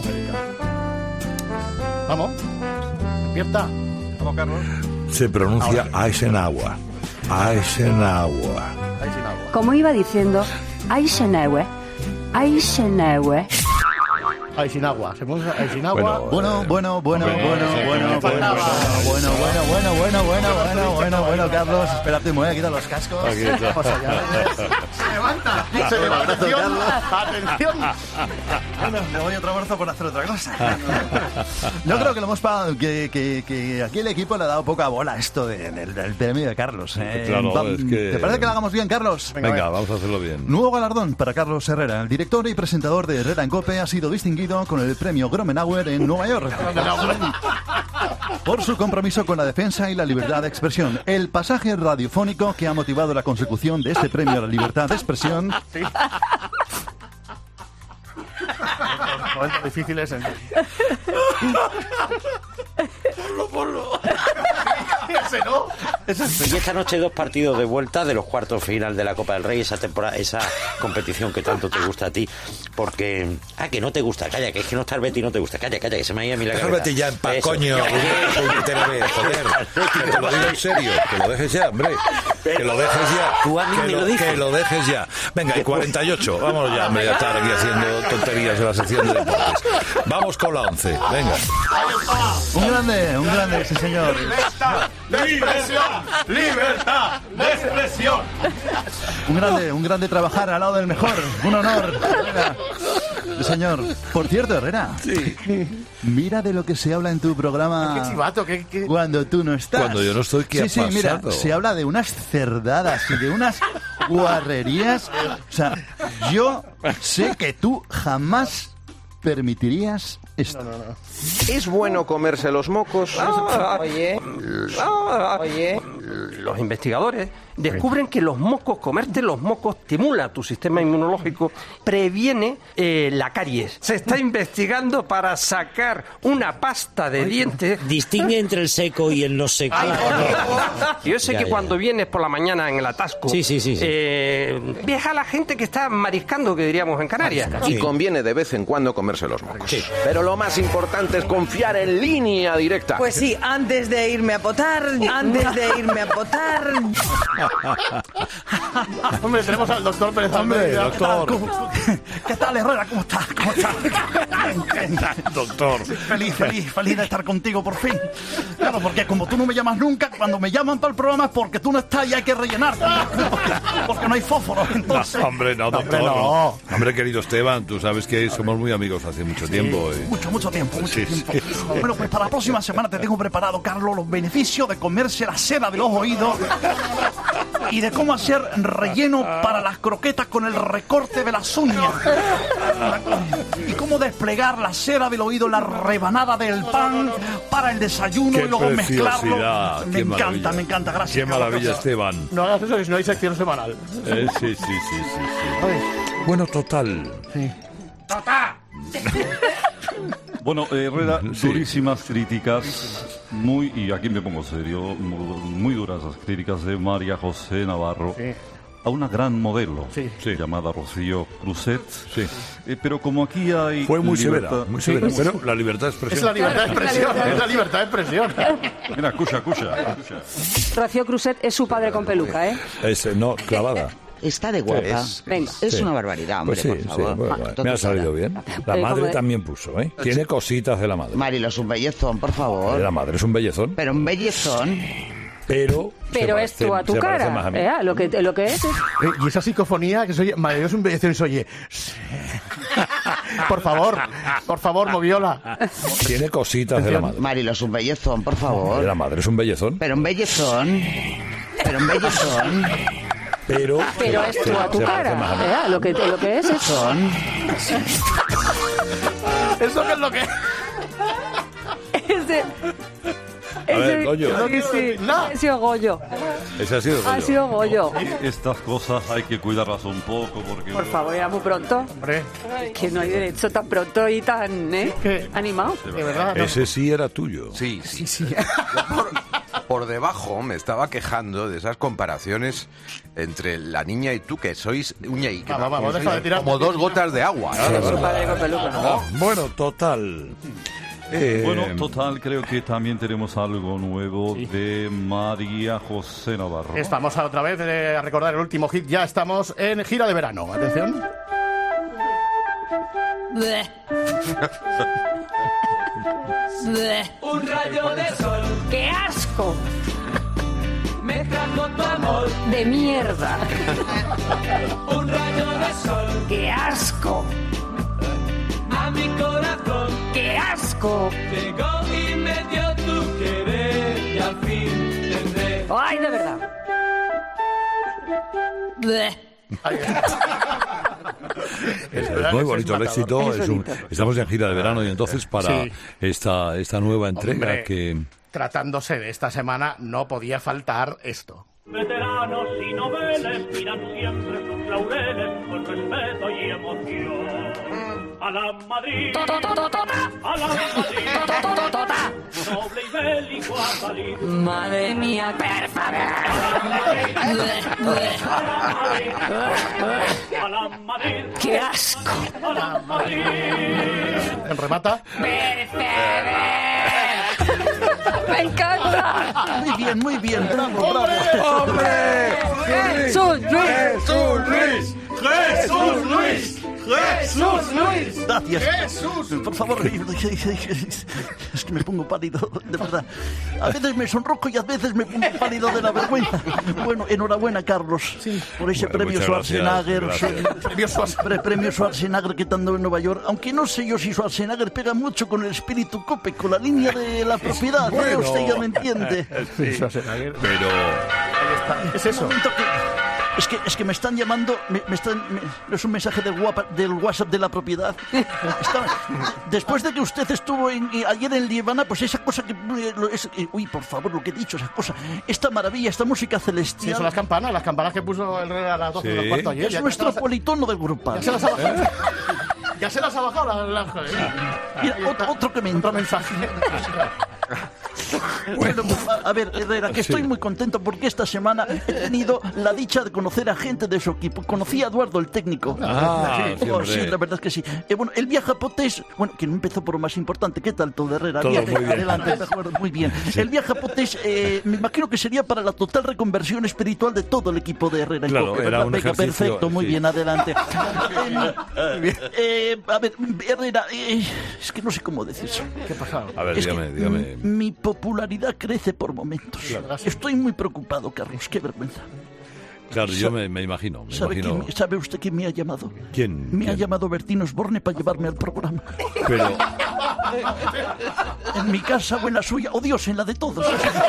[SPEAKER 10] Vamos. Despierta. Vamos, Carlos.
[SPEAKER 3] Se pronuncia Eisenhower. Eisenhower.
[SPEAKER 10] Ahí sin agua.
[SPEAKER 4] Como iba diciendo, Eisenhower, Eisenhower.
[SPEAKER 10] Ahí sin agua. Se puso ahí sin agua.
[SPEAKER 3] Bueno,
[SPEAKER 12] Bueno, bueno, bueno,
[SPEAKER 3] Bueno,
[SPEAKER 12] bueno,
[SPEAKER 3] sí,
[SPEAKER 12] bueno,
[SPEAKER 10] me
[SPEAKER 12] bueno,
[SPEAKER 10] faltaba.
[SPEAKER 12] bueno, bueno, bueno, bueno, bueno, bueno, bueno, bueno, Carlos, espérate, me voy a quitar los cascos.
[SPEAKER 3] Aquí está.
[SPEAKER 10] Vamos allá. Se levanta. Se levanta. Atención. Atención.
[SPEAKER 12] Bueno, me voy otro brazo por hacer otra cosa. Yo creo que lo hemos pagado, que, que, que aquí el equipo le ha dado poca bola a esto de- del, del premio de Carlos. ¿eh?
[SPEAKER 3] Claro,
[SPEAKER 12] Va-
[SPEAKER 3] es que-
[SPEAKER 12] ¿Te parece que lo hagamos bien, Carlos?
[SPEAKER 3] Venga, vamos a hacerlo bien.
[SPEAKER 12] Nuevo galardón para Carlos Herrera. El director y presentador de Herrera en COPE ha sido distinguido con el premio Gromenauer en Nueva York por su compromiso con la defensa y la libertad de expresión. El pasaje radiofónico que ha motivado la consecución de este premio a la libertad de expresión
[SPEAKER 10] Momentos difíciles en... Ponlo, ponlo. Ese no.
[SPEAKER 13] Y esta noche dos partidos de vuelta de los cuartos final de la Copa del Rey, esa temporada, esa competición que tanto te gusta a ti, porque... Ah, que no te gusta, calla, que es que no está el Betis, no te gusta, calla, calla, que se me ha ido a mí la cabeza.
[SPEAKER 3] Vete ya en paz, coño. Que te lo ves, joder. Que te lo digo en serio, que lo dejes ya, hombre. Que lo dejes ya.
[SPEAKER 13] Tú a mí
[SPEAKER 3] que
[SPEAKER 13] me
[SPEAKER 3] lo,
[SPEAKER 13] lo dices.
[SPEAKER 3] Que lo dejes ya. Venga, y cuarenta y ocho. Vámonos ya, hombre, a estar aquí haciendo tonterías en la sección de deportes. Vamos con la once, venga.
[SPEAKER 12] Un grande, un grande, sí señor.
[SPEAKER 10] Libertad de expresión, libertad de expresión.
[SPEAKER 12] Un grande, un grande trabajar al lado del mejor. Un honor. Herrera. Sí, señor. Por cierto, Herrera.
[SPEAKER 3] Sí.
[SPEAKER 12] Mira de lo que se habla en tu programa.
[SPEAKER 10] Qué chivato, qué, qué...
[SPEAKER 12] Cuando tú no estás.
[SPEAKER 3] Cuando yo no estoy, ¿qué
[SPEAKER 12] sí,
[SPEAKER 3] ha
[SPEAKER 12] sí,
[SPEAKER 3] pasado?
[SPEAKER 12] mira, se habla de unas cerdadas y de unas guarrerías. O sea, yo sé que tú jamás permitirías esto.
[SPEAKER 14] No, no, no. ¿Es bueno comerse los mocos?
[SPEAKER 15] Ah, oye, ah, oye, los investigadores descubren que los mocos, comerte los mocos, estimula tu sistema inmunológico, previene eh, la caries. Se está investigando para sacar una pasta de dientes.
[SPEAKER 13] Distingue entre el seco y el no seco.
[SPEAKER 15] Ay, yo sé
[SPEAKER 13] Ya,
[SPEAKER 15] que
[SPEAKER 13] ya.
[SPEAKER 15] cuando vienes por la mañana en el atasco,
[SPEAKER 13] Sí, sí, sí, sí.
[SPEAKER 15] Eh, ves a la gente que está mariscando, que diríamos en Canarias.
[SPEAKER 14] Y conviene de vez en cuando comerse los mocos. Pero lo más importante es confiar en Línea Directa.
[SPEAKER 16] Pues sí, antes de irme a potar, antes de irme a potar.
[SPEAKER 10] Hombre, tenemos al doctor Pérez
[SPEAKER 12] Hombre,
[SPEAKER 10] Almeida.
[SPEAKER 12] doctor. ¿Qué tal, Herrera? ¿Cómo estás? ¿Cómo estás?
[SPEAKER 3] Doctor.
[SPEAKER 12] Feliz, feliz, feliz de estar contigo por fin. Claro, porque como tú no me llamas nunca, cuando me llaman para el programa es porque tú no estás y hay que rellenar. Porque, porque no hay fósforo, entonces...
[SPEAKER 3] No, hombre, no, doctor.
[SPEAKER 12] Hombre, no.
[SPEAKER 3] no. Hombre, querido Esteban, tú sabes que somos muy amigos hace mucho tiempo. eh.
[SPEAKER 12] Mucho, mucho tiempo, mucho
[SPEAKER 3] Sí,
[SPEAKER 12] tiempo.
[SPEAKER 3] sí.
[SPEAKER 12] Bueno, pues para la próxima semana te tengo preparado, Carlos, los beneficios de comerse la seda de los oídos y de cómo hacer relleno para las croquetas con el recorte de las uñas. Y cómo desplegar la cera del oído en la rebanada del pan para el desayuno
[SPEAKER 3] Qué
[SPEAKER 12] y luego mezclarlo.
[SPEAKER 3] preciosidad,
[SPEAKER 12] Me
[SPEAKER 3] qué
[SPEAKER 12] encanta,
[SPEAKER 3] maravilla.
[SPEAKER 12] me encanta, gracias.
[SPEAKER 3] Qué
[SPEAKER 12] Carlos,
[SPEAKER 3] maravilla,
[SPEAKER 12] gracias.
[SPEAKER 3] Esteban.
[SPEAKER 10] No hagas eso, que si no hay sección semanal.
[SPEAKER 3] Eh, sí, sí, sí, sí, sí. Bueno, total.
[SPEAKER 10] ¡Tata!
[SPEAKER 11] Bueno, eh, Herrera, durísimas críticas, muy, y aquí me pongo serio, muy, muy duras las críticas de María José Navarro
[SPEAKER 10] Sí.
[SPEAKER 11] a una gran modelo
[SPEAKER 10] Sí.
[SPEAKER 3] Sí.
[SPEAKER 11] llamada Rocío Cruzet.
[SPEAKER 3] Sí.
[SPEAKER 11] Eh, pero como aquí hay...
[SPEAKER 3] Fue muy
[SPEAKER 11] libertad-
[SPEAKER 3] severa, muy severa.
[SPEAKER 10] Sí.
[SPEAKER 3] Pero la libertad de expresión.
[SPEAKER 10] Es la libertad de expresión, es la libertad de expresión.
[SPEAKER 11] Mira, escucha, escucha, escucha.
[SPEAKER 4] Rocío Cruzet es su padre con peluca, ¿eh?
[SPEAKER 3] Es, eh, no, clavada.
[SPEAKER 17] Está de guapa.
[SPEAKER 14] Es-
[SPEAKER 4] Venga.
[SPEAKER 17] Es
[SPEAKER 3] Sí.
[SPEAKER 17] una barbaridad, hombre,
[SPEAKER 3] Pues sí,
[SPEAKER 17] por
[SPEAKER 3] sí,
[SPEAKER 17] favor.
[SPEAKER 3] bueno,
[SPEAKER 17] Ah,
[SPEAKER 3] bueno,
[SPEAKER 17] todo
[SPEAKER 3] me ha
[SPEAKER 17] será.
[SPEAKER 3] salido bien. La
[SPEAKER 4] Eh,
[SPEAKER 3] madre
[SPEAKER 4] como-
[SPEAKER 3] también puso, ¿eh? Tiene cositas de la madre.
[SPEAKER 17] Marilo, es un bellezón, por favor.
[SPEAKER 3] La madre es un bellezón,
[SPEAKER 17] Pero un bellezón.
[SPEAKER 3] pero...
[SPEAKER 4] Pero
[SPEAKER 3] se
[SPEAKER 4] es tú a
[SPEAKER 3] parece-
[SPEAKER 4] tu
[SPEAKER 3] se parece más
[SPEAKER 4] cara.
[SPEAKER 3] a mí.
[SPEAKER 4] ¿eh? Lo, que, lo que es es...
[SPEAKER 10] Eh, Y esa psicofonía que soy, madre, es un bellezón y se oye. Sí. Por favor, por favor, Moviola.
[SPEAKER 3] Tiene cositas de la madre.
[SPEAKER 17] Marilo, es un bellezón, por favor.
[SPEAKER 3] La madre es un bellezón,
[SPEAKER 17] Pero un bellezón. Pero un bellezón.
[SPEAKER 3] pero...
[SPEAKER 4] Pero
[SPEAKER 3] se-
[SPEAKER 4] es tú a tu
[SPEAKER 3] se
[SPEAKER 4] cara.
[SPEAKER 3] parece más a mí.
[SPEAKER 4] ¿eh? Lo, que, lo que es es...
[SPEAKER 17] Son.
[SPEAKER 10] ¿Eso qué es lo que...?
[SPEAKER 4] Ese...
[SPEAKER 3] A ver,
[SPEAKER 4] ese-
[SPEAKER 3] Goyo.
[SPEAKER 4] sí, sí,
[SPEAKER 10] No.
[SPEAKER 4] ha sido Goyo.
[SPEAKER 3] Ese ha sido
[SPEAKER 4] Ha
[SPEAKER 3] Goyo.
[SPEAKER 4] sido Goyo.
[SPEAKER 11] Estas cosas hay que cuidarlas un poco porque...
[SPEAKER 4] Por favor, ya muy pronto.
[SPEAKER 10] Hombre,
[SPEAKER 4] Que no hay derecho tan pronto y tan, ¿eh?
[SPEAKER 10] ¿Qué?
[SPEAKER 4] Animado.
[SPEAKER 10] de verdad. no.
[SPEAKER 3] Ese sí era tuyo.
[SPEAKER 18] Sí, sí, sí. Por, por debajo me estaba quejando de esas comparaciones entre la niña y tú, que sois uña y que
[SPEAKER 10] Va, va, va,
[SPEAKER 18] que
[SPEAKER 10] deja
[SPEAKER 18] sois
[SPEAKER 10] de tirar.
[SPEAKER 18] como dos gotas de agua. ¿no?
[SPEAKER 4] Su padre con peluca, ¿no?
[SPEAKER 3] Bueno, total. Eh,
[SPEAKER 11] Bueno, total, creo que también tenemos algo nuevo de María José Navarro.
[SPEAKER 10] Estamos a otra vez eh, a recordar el último hit. Ya estamos en gira de verano. Atención.
[SPEAKER 19] Un rayo de sol,
[SPEAKER 4] ¡Qué asco!
[SPEAKER 19] mezclando tu amor.
[SPEAKER 4] De mierda.
[SPEAKER 19] Un rayo de sol,
[SPEAKER 4] ¡Qué asco!
[SPEAKER 19] a mi corazón.
[SPEAKER 4] ¡Qué asco!
[SPEAKER 19] Llegó y me dio tu querer y al fin tendré.
[SPEAKER 4] ¡Ay, de verdad!
[SPEAKER 3] Es muy bonito el éxito.
[SPEAKER 10] Es
[SPEAKER 3] es un-
[SPEAKER 10] bonito.
[SPEAKER 3] estamos en gira de verano y entonces para
[SPEAKER 10] Sí.
[SPEAKER 3] esta, esta nueva entrega
[SPEAKER 10] Hombre,
[SPEAKER 3] que...
[SPEAKER 10] tratándose de esta semana, no podía faltar esto.
[SPEAKER 20] Veteranos y noveles miran siempre sus laureles.
[SPEAKER 19] laureles con respeto y emoción. A la Madrid, a la Madrid, noble y bélico ha salido.
[SPEAKER 7] Madre mía, per
[SPEAKER 19] A la Madrid,
[SPEAKER 7] ¡qué asco!
[SPEAKER 19] a la Madrid.
[SPEAKER 10] ¿En remata?
[SPEAKER 4] ¡Me encanta!
[SPEAKER 20] Muy bien, muy bien, bravo, bravo.
[SPEAKER 19] ¡Hombre!
[SPEAKER 4] ¡Jesús Luis!
[SPEAKER 19] ¡Jesús Luis! ¡Jesús Luis! ¡Jesús Luis!
[SPEAKER 20] Gracias.
[SPEAKER 19] ¡Jesús!
[SPEAKER 20] Por favor, es que me pongo pálido, de verdad. A veces me sonrojo y a veces me pongo pálido de la vergüenza. Bueno, enhorabuena, Carlos, por ese
[SPEAKER 3] Bueno,
[SPEAKER 20] premio
[SPEAKER 3] muchas
[SPEAKER 20] Schwarzenegger.
[SPEAKER 3] gracias, gracias.
[SPEAKER 20] Premio Schwarzenegger. Premio Schwarzenegger que dando en Nueva York. Aunque no sé yo si Schwarzenegger pega mucho con el espíritu Cope, con la línea de la propiedad.
[SPEAKER 3] Bueno.
[SPEAKER 20] Usted ya me entiende.
[SPEAKER 3] Sí, pero...
[SPEAKER 10] Es eso.
[SPEAKER 20] Un momento que- Es que, es que me están llamando, me, me están, me- es un mensaje del, guapa- del WhatsApp de la propiedad. Está- después de que usted estuvo en- eh, ayer en Liébana, pues esa cosa que... eh, lo- es- eh, uy, por favor, lo que he dicho, esa cosa, esta maravilla, esta música celestial...
[SPEAKER 10] Sí, son las campanas, las campanas que puso el rey a las doce
[SPEAKER 3] Sí.
[SPEAKER 10] menos cuarto ayer.
[SPEAKER 20] Es
[SPEAKER 10] Ya-
[SPEAKER 20] nuestro
[SPEAKER 10] ya se las-
[SPEAKER 20] politono del grupo.
[SPEAKER 10] Ya se las ha bajado. Ya se las ha bajado la... la-
[SPEAKER 20] Mira, otro, otro que me
[SPEAKER 10] Otro mensaje.
[SPEAKER 20] Bueno, a, a ver, Herrera, que estoy muy contento porque esta semana he tenido la dicha de conocer a gente de su equipo. Conocí a Eduardo, el técnico.
[SPEAKER 3] Ah, sí,
[SPEAKER 20] Oh,
[SPEAKER 3] hombre.
[SPEAKER 20] sí, la verdad es que sí. Eh, bueno, el viaje a Potés, bueno, que no empezó por lo más importante. ¿Qué tal todo, Herrera?
[SPEAKER 3] Todo
[SPEAKER 20] Bien,
[SPEAKER 3] muy bien.
[SPEAKER 20] Adelante, mejor, muy bien. El viaje a Potés, eh, me imagino que sería para la total reconversión espiritual de todo el equipo de Herrera. en
[SPEAKER 3] Claro,
[SPEAKER 20] Cope,
[SPEAKER 3] era
[SPEAKER 20] ¿verdad?
[SPEAKER 3] un
[SPEAKER 20] Venga,
[SPEAKER 3] ejercicio,
[SPEAKER 20] perfecto, muy
[SPEAKER 3] sí.
[SPEAKER 20] bien, adelante. Eh, eh, a ver, Herrera, eh, es que no sé cómo decirlo.
[SPEAKER 10] ¿Qué ha pasado?
[SPEAKER 3] A ver,
[SPEAKER 20] Es que,
[SPEAKER 3] dígame, dígame.
[SPEAKER 20] mm, Mi popularidad crece por momentos. Estoy muy preocupado, Carlos. Qué vergüenza.
[SPEAKER 3] Claro, yo me, me imagino, me
[SPEAKER 20] ¿Sabe,
[SPEAKER 3] imagino...
[SPEAKER 20] quién- ¿Sabe usted quién me ha llamado?
[SPEAKER 3] ¿Quién?
[SPEAKER 20] Me ha
[SPEAKER 3] ¿Quién?
[SPEAKER 20] llamado Bertino Osborne para llevarme al programa.
[SPEAKER 3] Pero...
[SPEAKER 20] En mi casa o en la suya, o Dios, en la de todos.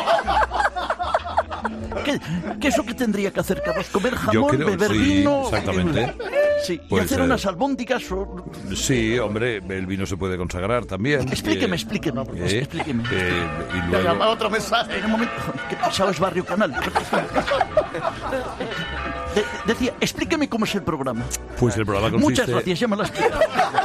[SPEAKER 20] ¿Qué, qué es lo que tendría que hacer, Carlos? ¿Comer jamón,
[SPEAKER 3] Yo creo,
[SPEAKER 20] beber
[SPEAKER 3] sí,
[SPEAKER 20] vino?
[SPEAKER 3] exactamente.
[SPEAKER 20] Sí,
[SPEAKER 3] Pues,
[SPEAKER 20] y hacer
[SPEAKER 3] eh,
[SPEAKER 20] unas albóndigas o...
[SPEAKER 3] Sí, hombre, el vino se puede consagrar también.
[SPEAKER 20] Explíqueme,
[SPEAKER 3] Eh,
[SPEAKER 20] explíqueme.
[SPEAKER 3] eh,
[SPEAKER 20] explíqueme.
[SPEAKER 3] eh, y
[SPEAKER 10] Ya
[SPEAKER 3] luego...
[SPEAKER 10] llama otro mensaje.
[SPEAKER 20] En un momento, qué pesado es Barrio Canal. De- decía, explíqueme cómo es el programa.
[SPEAKER 3] Pues el programa consiste...
[SPEAKER 20] Muchas gracias, ya me lo has explicado.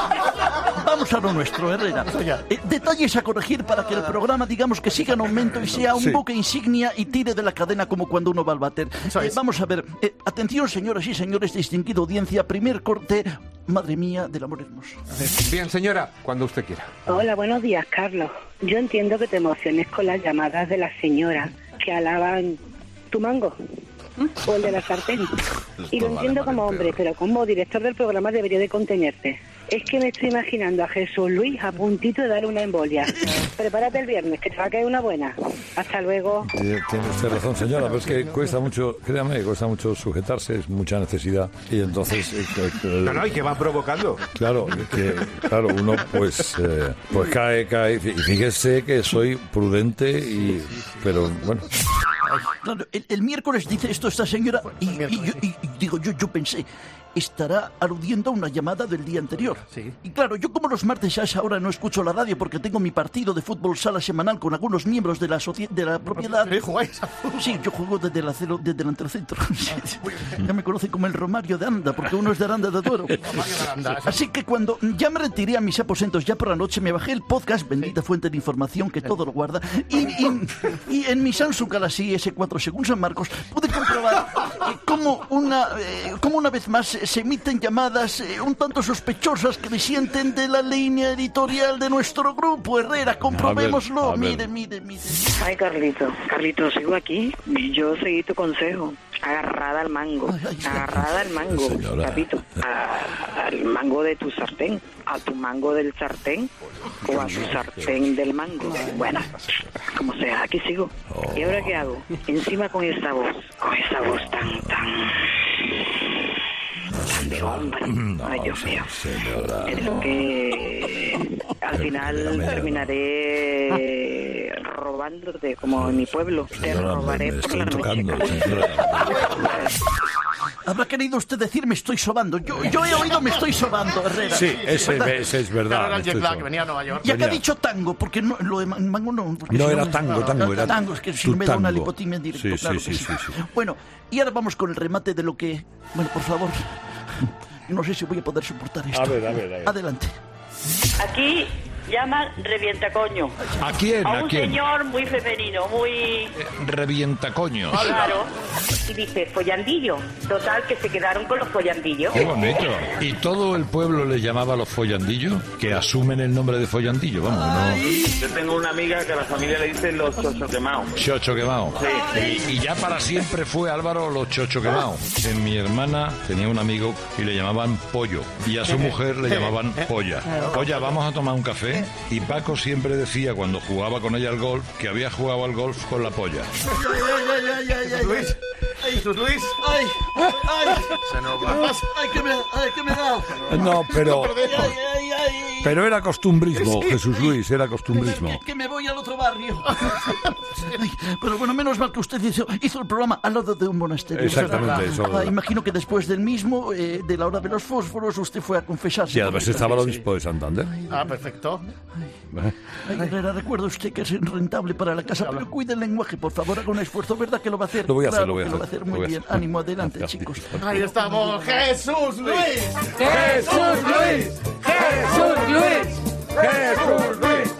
[SPEAKER 20] Vamos a lo nuestro, Herrera. Eh, detalles a corregir para que el programa, digamos, que siga en aumento y sea un
[SPEAKER 3] Sí.
[SPEAKER 20] buque insignia y tire de la cadena como cuando uno va al váter. Eh, vamos a ver. Eh, atención, señoras y señores, distinguida audiencia. Primer corte. Madre mía, del amor hermoso.
[SPEAKER 21] Bien, señora, cuando usted quiera.
[SPEAKER 22] Hola, buenos días, Carlos. Yo entiendo que te emociones con las llamadas de las señoras que alaban tu mango o el de la sartén. Y lo entiendo como hombre, pero como director del programa debería de contenerte. Es que me estoy imaginando a Jesús Luis a puntito de dar una embolia. Prepárate el viernes, que te va a caer una buena. Hasta luego.
[SPEAKER 3] Eh, Tiene usted razón, señora, pero es que cuesta mucho, créame, cuesta mucho sujetarse, es mucha necesidad. Y entonces... eh, que- que-
[SPEAKER 21] No, no, y que va provocando.
[SPEAKER 3] Claro, que claro, uno pues eh, pues cae, cae. Y fíjese que soy prudente y... Pero bueno...
[SPEAKER 20] Claro, el, el miércoles dice esto esta señora y, y yo- y- y digo, yo, yo pensé, estará aludiendo a una llamada del día anterior. Y claro, yo como los martes a esa hora no escucho la radio porque tengo mi partido de fútbol sala semanal con algunos miembros de la, socie- de la propiedad.
[SPEAKER 10] ¿Jugáis a fútbol?
[SPEAKER 20] Sí, yo juego desde el, acero, desde el delantero centro. Ya me conocen como el Romario de Anda, porque uno es de Aranda de Duero. Así que cuando ya me retiré a mis aposentos, ya por la noche, me bajé el podcast, bendita fuente de información que todo lo guarda, y, y, y en mi Samsung Galaxy ese cuatro según San Marcos, pude comprobar eh, cómo, una, eh, cómo una vez más eh, se emiten llamadas eh, un tanto sospechosas que disienten de la línea editorial de nuestro grupo. Herrera, comprobémoslo.
[SPEAKER 2] A ver, a ver.
[SPEAKER 20] Mire, mire, mire.
[SPEAKER 2] Ay, Carlito, Carlito, sigo aquí. Yo seguí tu consejo. Agarrada al mango. Agarrada al mango, Carlito. A- al mango de tu sartén. A tu mango del sartén. O a tu sartén del mango. Bueno, como sea, aquí sigo. ¿Y ahora qué hago? Encima con esa voz. Con esa voz tan, tan... tan de hombre. Ay, Dios mío. Creo que al final terminaré robándote como en mi pueblo. Te
[SPEAKER 3] Señora,
[SPEAKER 2] robaré
[SPEAKER 3] me
[SPEAKER 2] por la
[SPEAKER 3] estoy
[SPEAKER 2] noche.
[SPEAKER 3] tocando, señora.
[SPEAKER 20] Habrá querido usted decir me estoy sobando. Yo, yo he oído me estoy sobando, Herrera.
[SPEAKER 3] Sí, ese,
[SPEAKER 20] ¿verdad?
[SPEAKER 3] ese es verdad.
[SPEAKER 10] Claro, era el jet
[SPEAKER 3] estoy
[SPEAKER 10] lag,
[SPEAKER 3] solo.
[SPEAKER 10] venía a Nueva York.
[SPEAKER 20] Ya que ha
[SPEAKER 3] Venía.
[SPEAKER 20] dicho tango, porque no, lo de man- mango no. porque
[SPEAKER 3] No,
[SPEAKER 20] si
[SPEAKER 3] era
[SPEAKER 20] me-
[SPEAKER 3] tango, tango, era
[SPEAKER 20] tango, es que si
[SPEAKER 3] tu
[SPEAKER 20] no me da una
[SPEAKER 3] tango.
[SPEAKER 20] lipotimia en directo,
[SPEAKER 3] Sí,
[SPEAKER 20] claro
[SPEAKER 3] sí,
[SPEAKER 20] que
[SPEAKER 3] sí,
[SPEAKER 20] sí.
[SPEAKER 3] sí, sí.
[SPEAKER 20] Bueno, y ahora vamos con el remate de lo que... Bueno, por favor, no sé si voy a poder soportar esto.
[SPEAKER 3] A ver, a ver, a ver.
[SPEAKER 20] Adelante.
[SPEAKER 5] Aquí llaman revientacoño.
[SPEAKER 3] ¿A quién?
[SPEAKER 5] A
[SPEAKER 3] ¿A
[SPEAKER 5] un
[SPEAKER 3] quién?
[SPEAKER 5] señor muy femenino, muy...
[SPEAKER 3] Revientacoños.
[SPEAKER 5] Claro. Y dice, follandillo. Total, que se quedaron con los follandillos.
[SPEAKER 3] Qué bonito. ¿Y todo el pueblo le llamaba a los follandillos? Que asumen el nombre de follandillo, vamos, no...
[SPEAKER 6] Yo tengo una amiga que a la familia le dicen los chochos quemados.
[SPEAKER 3] Chocho quemado.
[SPEAKER 6] Sí.
[SPEAKER 3] Y, y ya para siempre fue Álvaro los chocho quemados. En mi hermana tenía un amigo y le llamaban Pollo. Y a su mujer le llamaban Polla. Polla, vamos a tomar un café. Y Paco siempre decía cuando jugaba con ella al golf que había jugado al golf con la polla.
[SPEAKER 20] Ay, ay, ay, ay, ay,
[SPEAKER 10] Luis, Jesús Luis.
[SPEAKER 20] Ay, ay,
[SPEAKER 10] Se nos va.
[SPEAKER 20] ay, que me, ay, que me da.
[SPEAKER 3] No, pero...
[SPEAKER 20] Ay, ay, ay,
[SPEAKER 3] Pero era costumbrismo, Jesús Luis, era costumbrismo.
[SPEAKER 20] que, que me voy al otro barrio. Ay, pero bueno, menos mal que usted hizo, hizo el programa al lado de un monasterio.
[SPEAKER 3] Exactamente,
[SPEAKER 20] ¿verdad?
[SPEAKER 3] eso.
[SPEAKER 20] Ah, imagino que después del mismo, eh, de la hora de los fósforos, usted fue a confesarse.
[SPEAKER 3] Sí, además estaba el obispo de Santander.
[SPEAKER 10] Ah, perfecto.
[SPEAKER 20] Ay, Herrera, recuerda usted que es rentable para la casa, pero cuide el lenguaje, por favor, haga un esfuerzo, ¿verdad que lo va a hacer?
[SPEAKER 3] Lo voy a hacer,
[SPEAKER 20] Claro
[SPEAKER 3] lo voy a
[SPEAKER 20] que
[SPEAKER 3] hacer.
[SPEAKER 20] lo va a hacer
[SPEAKER 3] Lo
[SPEAKER 20] muy
[SPEAKER 3] voy a
[SPEAKER 20] bien.
[SPEAKER 3] hacer.
[SPEAKER 20] Ánimo, adelante, chicos.
[SPEAKER 10] Ahí estamos, Jesús Luis.
[SPEAKER 7] Jesús Luis. Jesús Luis. Jesús Luis.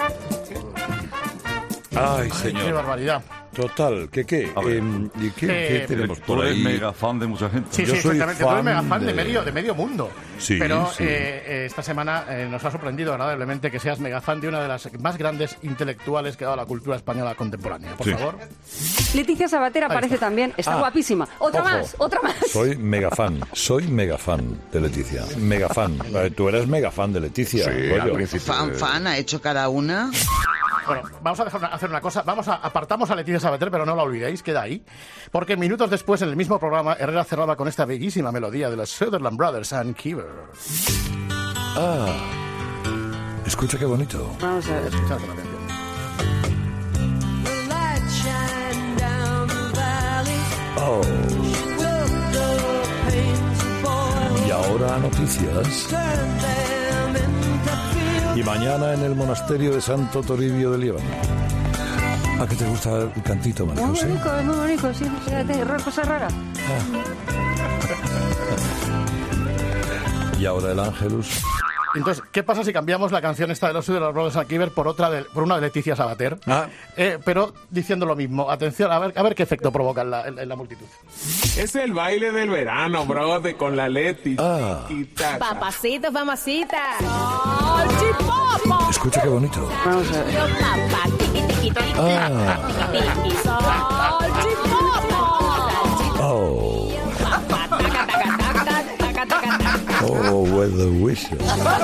[SPEAKER 3] Ay,
[SPEAKER 10] Qué
[SPEAKER 3] señor.
[SPEAKER 10] barbaridad.
[SPEAKER 3] Total, ¿qué qué? Em, ¿Y qué, qué
[SPEAKER 10] Eh,
[SPEAKER 3] tenemos
[SPEAKER 11] Tú
[SPEAKER 3] por
[SPEAKER 11] eres
[SPEAKER 3] ahí?
[SPEAKER 11] mega fan de mucha gente.
[SPEAKER 10] Sí,
[SPEAKER 3] Yo
[SPEAKER 10] sí,
[SPEAKER 3] soy
[SPEAKER 10] exactamente. Tú eres
[SPEAKER 3] fan
[SPEAKER 10] mega fan de...
[SPEAKER 3] de-
[SPEAKER 10] medio, de medio mundo.
[SPEAKER 3] Sí,
[SPEAKER 10] Pero
[SPEAKER 3] sí.
[SPEAKER 10] eh, eh, esta semana eh, nos ha sorprendido agradablemente que seas mega fan de una de las más grandes intelectuales que ha dado la cultura española contemporánea. Por
[SPEAKER 3] Sí.
[SPEAKER 10] favor.
[SPEAKER 4] Leticia Sabater aparece también, está
[SPEAKER 3] Ah,
[SPEAKER 4] guapísima. Otra
[SPEAKER 3] ojo.
[SPEAKER 4] más, otra más.
[SPEAKER 3] Soy mega fan, soy mega fan de Leticia. Mega fan. Eh, Tú eres mega fan de Leticia. Goyo.
[SPEAKER 17] Fan, fan, ha hecho cada una.
[SPEAKER 10] Bueno, vamos a dejar una- hacer una cosa. Vamos a apartamos a Leticia Sabater, pero no la olvidéis, queda ahí. Porque minutos después, en el mismo programa, Herrera cerraba con esta bellísima melodía de los Sutherland Brothers and Kiever.
[SPEAKER 3] Ah, escucha qué bonito.
[SPEAKER 4] Vamos a ver.
[SPEAKER 10] Escuchad con atención.
[SPEAKER 3] Oh. Y ahora noticias. Y mañana en el monasterio de Santo Toribio de Líbano. ¿A qué te gusta el cantito, María
[SPEAKER 4] Muy
[SPEAKER 3] José?
[SPEAKER 4] bonito, muy bonito, sí, fíjate, ra- cosa rara.
[SPEAKER 3] Y ahora el Ángelus.
[SPEAKER 10] Entonces, ¿qué pasa si cambiamos la canción esta de los Sutherland Brothers and Kiever por otra de, por una de Leticia Sabater?
[SPEAKER 3] Ah.
[SPEAKER 10] Eh, pero diciendo lo mismo. Atención, a ver, a ver qué efecto provoca en la, en- en la multitud.
[SPEAKER 21] Es el baile del verano, bro, de con la Leti.
[SPEAKER 3] Ah.
[SPEAKER 21] Chiquita.
[SPEAKER 23] Papacitos, mamacita.
[SPEAKER 3] Escucha qué bonito.
[SPEAKER 4] Vamos a ver.
[SPEAKER 23] Papá, tiqui, tiqui, tiqui,
[SPEAKER 3] Ah.
[SPEAKER 23] tiqui, salchipapa.
[SPEAKER 3] Oh.
[SPEAKER 23] Taca, taca, taca, taca, taca, taca.
[SPEAKER 3] Oh, weather wishes.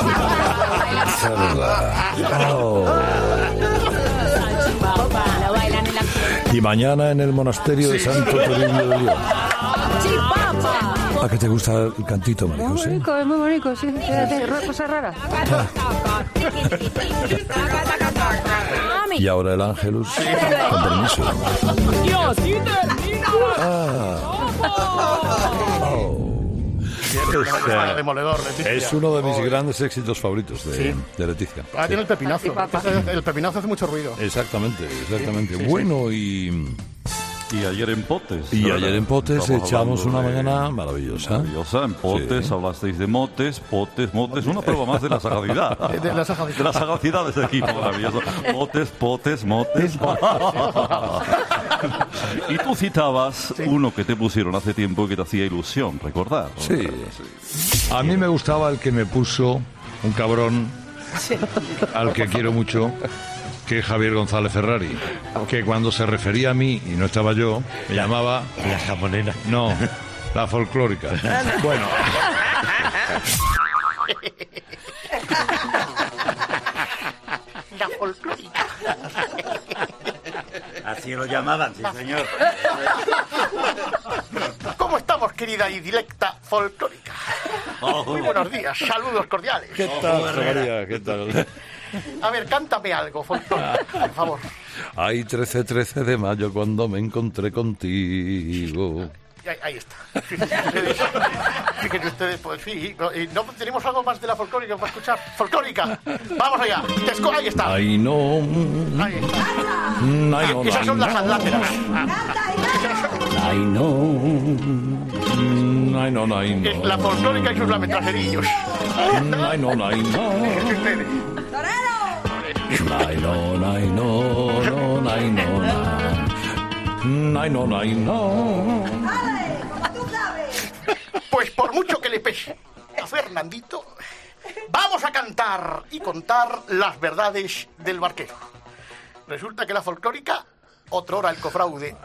[SPEAKER 3] Oh.
[SPEAKER 23] Salchipapa, lo bailan en la
[SPEAKER 3] Y mañana en el monasterio de Santo Toribio de Líbano.
[SPEAKER 23] salchipapa.
[SPEAKER 3] ¿A qué te gusta el cantito, María
[SPEAKER 4] Muy
[SPEAKER 3] José?
[SPEAKER 4] bonito, es muy bonito, sí, fíjate, ra- cosa rara.
[SPEAKER 23] Mami.
[SPEAKER 3] Y ahora el Ángelus. Con permiso.
[SPEAKER 23] Y así termina.
[SPEAKER 3] Ah. Oh. Es, eh,
[SPEAKER 10] Demoledor, Leticia.
[SPEAKER 3] es uno de mis grandes éxitos favoritos de,
[SPEAKER 10] Sí.
[SPEAKER 3] de Leticia.
[SPEAKER 10] Ah, tiene el pepinazo.
[SPEAKER 4] Salchipapa.
[SPEAKER 10] Ese- El pepinazo hace mucho ruido.
[SPEAKER 3] Exactamente, exactamente.
[SPEAKER 10] Sí, sí,
[SPEAKER 3] Bueno, y,
[SPEAKER 11] Y ayer en Potes.
[SPEAKER 3] y
[SPEAKER 11] ¿verdad?
[SPEAKER 3] ayer en Potes
[SPEAKER 11] Estamos
[SPEAKER 3] echamos
[SPEAKER 11] hablando
[SPEAKER 3] una
[SPEAKER 11] de-
[SPEAKER 3] mañana maravillosa.
[SPEAKER 11] Maravillosa. En Potes
[SPEAKER 3] Sí.
[SPEAKER 11] hablasteis de motes, potes, motes. Una prueba más de la sagacidad.
[SPEAKER 10] De- de la sagacidad.
[SPEAKER 11] De la sagacidad de este equipo maravilloso. Potes, potes, motes. Y tú citabas uno que te pusieron hace tiempo que te hacía ilusión recordar. ¿no?
[SPEAKER 3] Sí. A mí me gustaba el que me puso un cabrón al que quiero mucho, que es Javier González Ferrari, que cuando se refería a mí y no estaba yo, me llamaba
[SPEAKER 13] La jamonera.
[SPEAKER 3] no, la folclórica. Bueno,
[SPEAKER 10] La folclórica.
[SPEAKER 13] Así lo llamaban, sí, señor.
[SPEAKER 10] ¿Cómo estamos, querida y directa folclórica?
[SPEAKER 13] Oh.
[SPEAKER 10] Muy buenos días, saludos cordiales.
[SPEAKER 3] ¿qué tal, María? ¿Qué tal?
[SPEAKER 10] A ver, cántame algo, folclórica, por favor.
[SPEAKER 3] Ay, trece, trece de mayo cuando me encontré contigo.
[SPEAKER 10] Ahí, ahí está. Fíjense ustedes, pues sí. No, y no tenemos algo más de la folclórica para escuchar. Folclórica. Vamos allá. Tesco, ahí está.
[SPEAKER 3] Ay, no.
[SPEAKER 10] Ahí está.
[SPEAKER 3] Ay, no,
[SPEAKER 10] Esas son
[SPEAKER 3] no,
[SPEAKER 10] las adláteras.
[SPEAKER 3] Ay, no. Ay, no, ay, no.
[SPEAKER 10] Es la folclórica y sus lametracerillos.
[SPEAKER 3] Ay, no, ay, no. Ay, no, ay, no, no, ay, no. Ay, no, ay, no.
[SPEAKER 10] Pues por mucho que le pese a Fernandito, vamos a cantar y contar las verdades del barquero. Resulta que la folclórica, otrora el cofraude,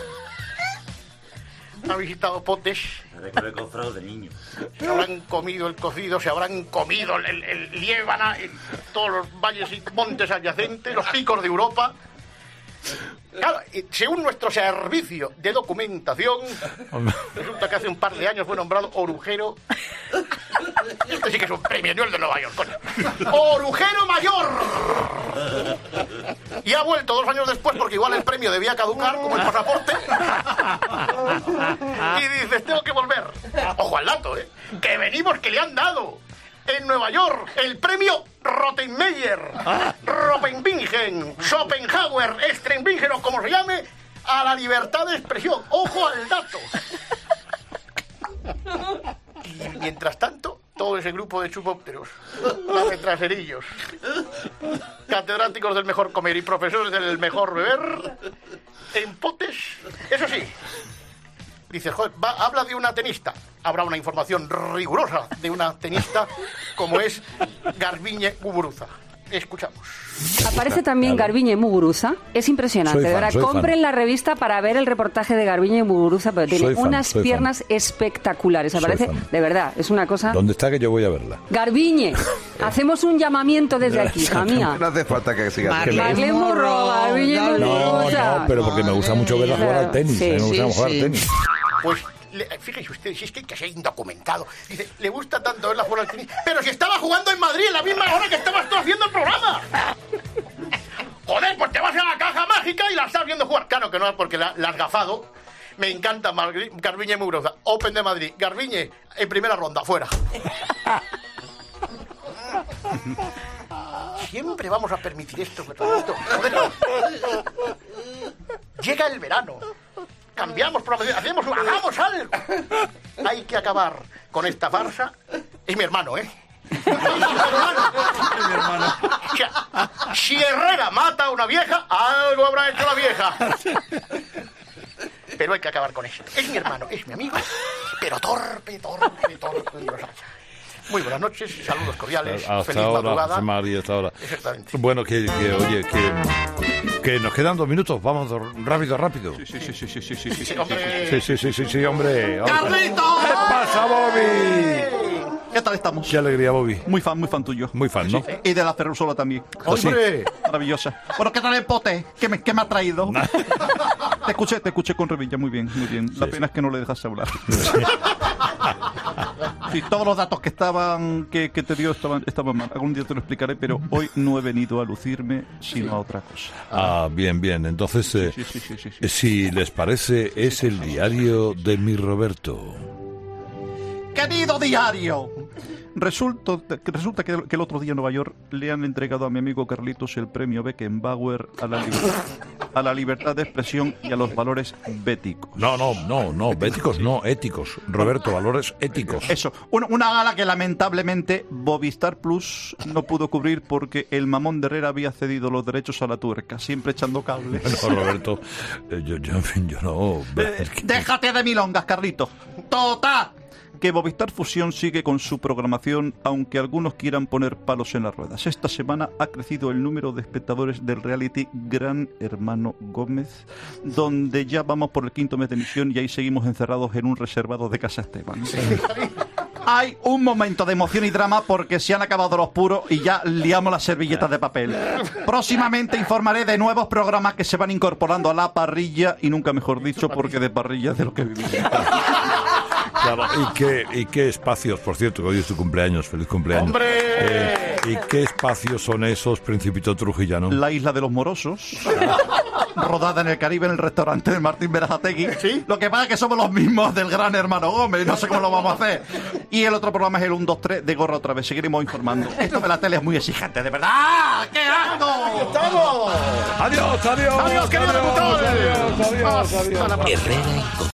[SPEAKER 10] ha visitado Potes.
[SPEAKER 13] El cofraude, niño.
[SPEAKER 10] Se habrán comido el cocido, se habrán comido el, el, el liébana, en todos los valles y montes adyacentes, los picos de Europa. Claro, según nuestro servicio de documentación, resulta que hace un par de años fue nombrado orujero. Este sí que es un premio, no el de Nueva York, coño. ¡Orujero mayor! Y ha vuelto dos años después porque igual el premio debía caducar, como el pasaporte. Y dices, tengo que volver. Ojo al dato, ¿eh? Que venimos, que le han dado en Nueva York el premio Rottenmeier, Roppenbingen, Schopenhauer, Strenbingen o como se llame, a la libertad de expresión. ¡Ojo al dato! Y mientras tanto, todo ese grupo de chupópteros, lametracerillos, catedráticos del mejor comer y profesores del mejor beber, en Potes, eso sí, dice, joder, va, habla de una tenista. Habrá una información rigurosa de una tenista como es Garbiñe Muguruza. Escuchamos.
[SPEAKER 4] Aparece también claro. Garbiñe Muguruza. Es impresionante.
[SPEAKER 3] Soy
[SPEAKER 4] de
[SPEAKER 3] fan,
[SPEAKER 4] verdad, compren fan. La revista para ver el reportaje de Garbiñe Muguruza, porque tiene
[SPEAKER 3] soy
[SPEAKER 4] unas
[SPEAKER 3] fan,
[SPEAKER 4] piernas
[SPEAKER 3] fan.
[SPEAKER 4] espectaculares. Aparece, de verdad, es una cosa...
[SPEAKER 3] ¿Dónde está que yo voy a verla?
[SPEAKER 4] Garbiñe, hacemos un llamamiento desde aquí, hija mía.
[SPEAKER 18] No hace falta que sigas.
[SPEAKER 4] Marlene Murro, Garbiñe Muguruza.
[SPEAKER 3] No, no, pero porque me gusta mucho verla jugar al tenis.
[SPEAKER 4] Sí,
[SPEAKER 3] a mí me
[SPEAKER 4] sí,
[SPEAKER 3] gusta
[SPEAKER 4] sí.
[SPEAKER 3] jugar al tenis.
[SPEAKER 10] Pues... Le, fíjense ustedes, si es que hay que ser indocumentado. Dice, le gusta tanto verla jugar al tenis. Pero si estaba jugando en Madrid en la misma hora que estabas tú haciendo el programa. Joder, pues te vas a la caja mágica y la estás viendo jugar. Claro que no, porque la, la has gafado. Me encanta Mar- Garbiñe Muguruza. Open de Madrid. Garbiñe, en primera ronda, fuera. Siempre vamos a permitir esto, Fernandito. Joder. Llega el verano. Cambiamos, hacemos, hagamos algo. Hay que acabar con esta farsa. Es mi hermano, ¿eh? Es mi hermano. O sea, si Herrera mata a una vieja, algo habrá hecho la vieja. Pero hay que acabar con esto. Es mi hermano, es mi amigo, pero torpe, torpe, torpe. Muy buenas noches, saludos cordiales,
[SPEAKER 3] hasta
[SPEAKER 10] feliz
[SPEAKER 3] ahora,
[SPEAKER 10] madrugada.
[SPEAKER 3] José María, hasta ahora.
[SPEAKER 10] Exactamente.
[SPEAKER 3] Bueno, que, que oye, que, que nos quedan dos minutos, vamos rápido, rápido.
[SPEAKER 11] Sí, sí, sí, sí, sí, sí, sí, sí,
[SPEAKER 10] sí, hombre.
[SPEAKER 3] Sí, sí, sí, sí, sí, hombre.
[SPEAKER 20] ¡Carlitos!
[SPEAKER 3] ¿Qué pasa, Bobby?
[SPEAKER 20] ¿Qué tal estamos?
[SPEAKER 3] Qué alegría, Bobby.
[SPEAKER 20] Muy fan, muy fan tuyo.
[SPEAKER 3] Muy fan, ¿no?
[SPEAKER 20] Sí, y de la Ferrusola también.
[SPEAKER 3] ¡Hombre!
[SPEAKER 20] Maravillosa. Bueno, ¿qué tal el pote? ¿Qué me, qué me ha traído? Te escuché, te escuché con Revilla, muy bien, muy bien. La
[SPEAKER 3] Sí,
[SPEAKER 20] pena es que no le dejaste hablar. Sí, todos los datos que estaban que, que te dio estaban, estaban mal. Algún día te lo explicaré, pero hoy no he venido a lucirme, sino a otra cosa.
[SPEAKER 3] Ah, bien, bien. Entonces, eh,
[SPEAKER 20] Sí, sí, sí, sí, sí.
[SPEAKER 3] si les parece, es el diario de mi Roberto.
[SPEAKER 20] Querido diario, resulta, resulta que, que el otro día en Nueva York le han entregado a mi amigo Carlitos el premio Beckenbauer a la, liber- a la libertad de expresión y a los valores béticos.
[SPEAKER 3] No, no, no, no, béticos no, éticos. Roberto, valores éticos.
[SPEAKER 20] Eso, una, una gala que lamentablemente Bovistar Plus no pudo cubrir porque el mamón de Herrera había cedido los derechos a la tuerca, siempre echando cables.
[SPEAKER 3] Bueno, Roberto, eh, yo, yo, en fin, yo no...
[SPEAKER 20] Eh, déjate de milongas, Carlitos. ¡Tota! Que Movistar Fusión sigue con su programación, aunque algunos quieran poner palos en las ruedas. Esta semana ha crecido el número de espectadores del reality Gran Hermano Gómez, donde ya vamos por el quinto mes de emisión y ahí seguimos encerrados en un reservado de Casa Esteban. Hay un momento de emoción y drama porque se han acabado los puros y ya liamos las servilletas de papel. Próximamente informaré de nuevos programas que se van incorporando a la parrilla, y nunca mejor dicho, porque de parrilla es de lo que vivimos.
[SPEAKER 3] Claro, ¿y qué, ¿y qué espacios, por cierto, que hoy es tu cumpleaños, feliz cumpleaños?
[SPEAKER 10] ¡Hombre!
[SPEAKER 3] Eh, ¿Y qué espacios son esos, Principito Trujillano?
[SPEAKER 20] La isla de los morosos.
[SPEAKER 12] rodada en el Caribe, en el restaurante de Martín Berazategui. ¿Sí? Lo que pasa es que somos los mismos del Gran Hermano Gómez, no sé cómo lo vamos a hacer. Y el otro programa es el uno, dos, tres de Gorra otra vez, seguiremos informando. Esto de la tele es muy exigente, de verdad. ¡Ah! ¡Qué asco!
[SPEAKER 10] ¡Estamos!
[SPEAKER 3] Adiós, adiós.
[SPEAKER 10] Adiós, queridos diputados.
[SPEAKER 3] Adiós, adiós, adiós.
[SPEAKER 10] Hasta la próxima.
[SPEAKER 1] Herrera y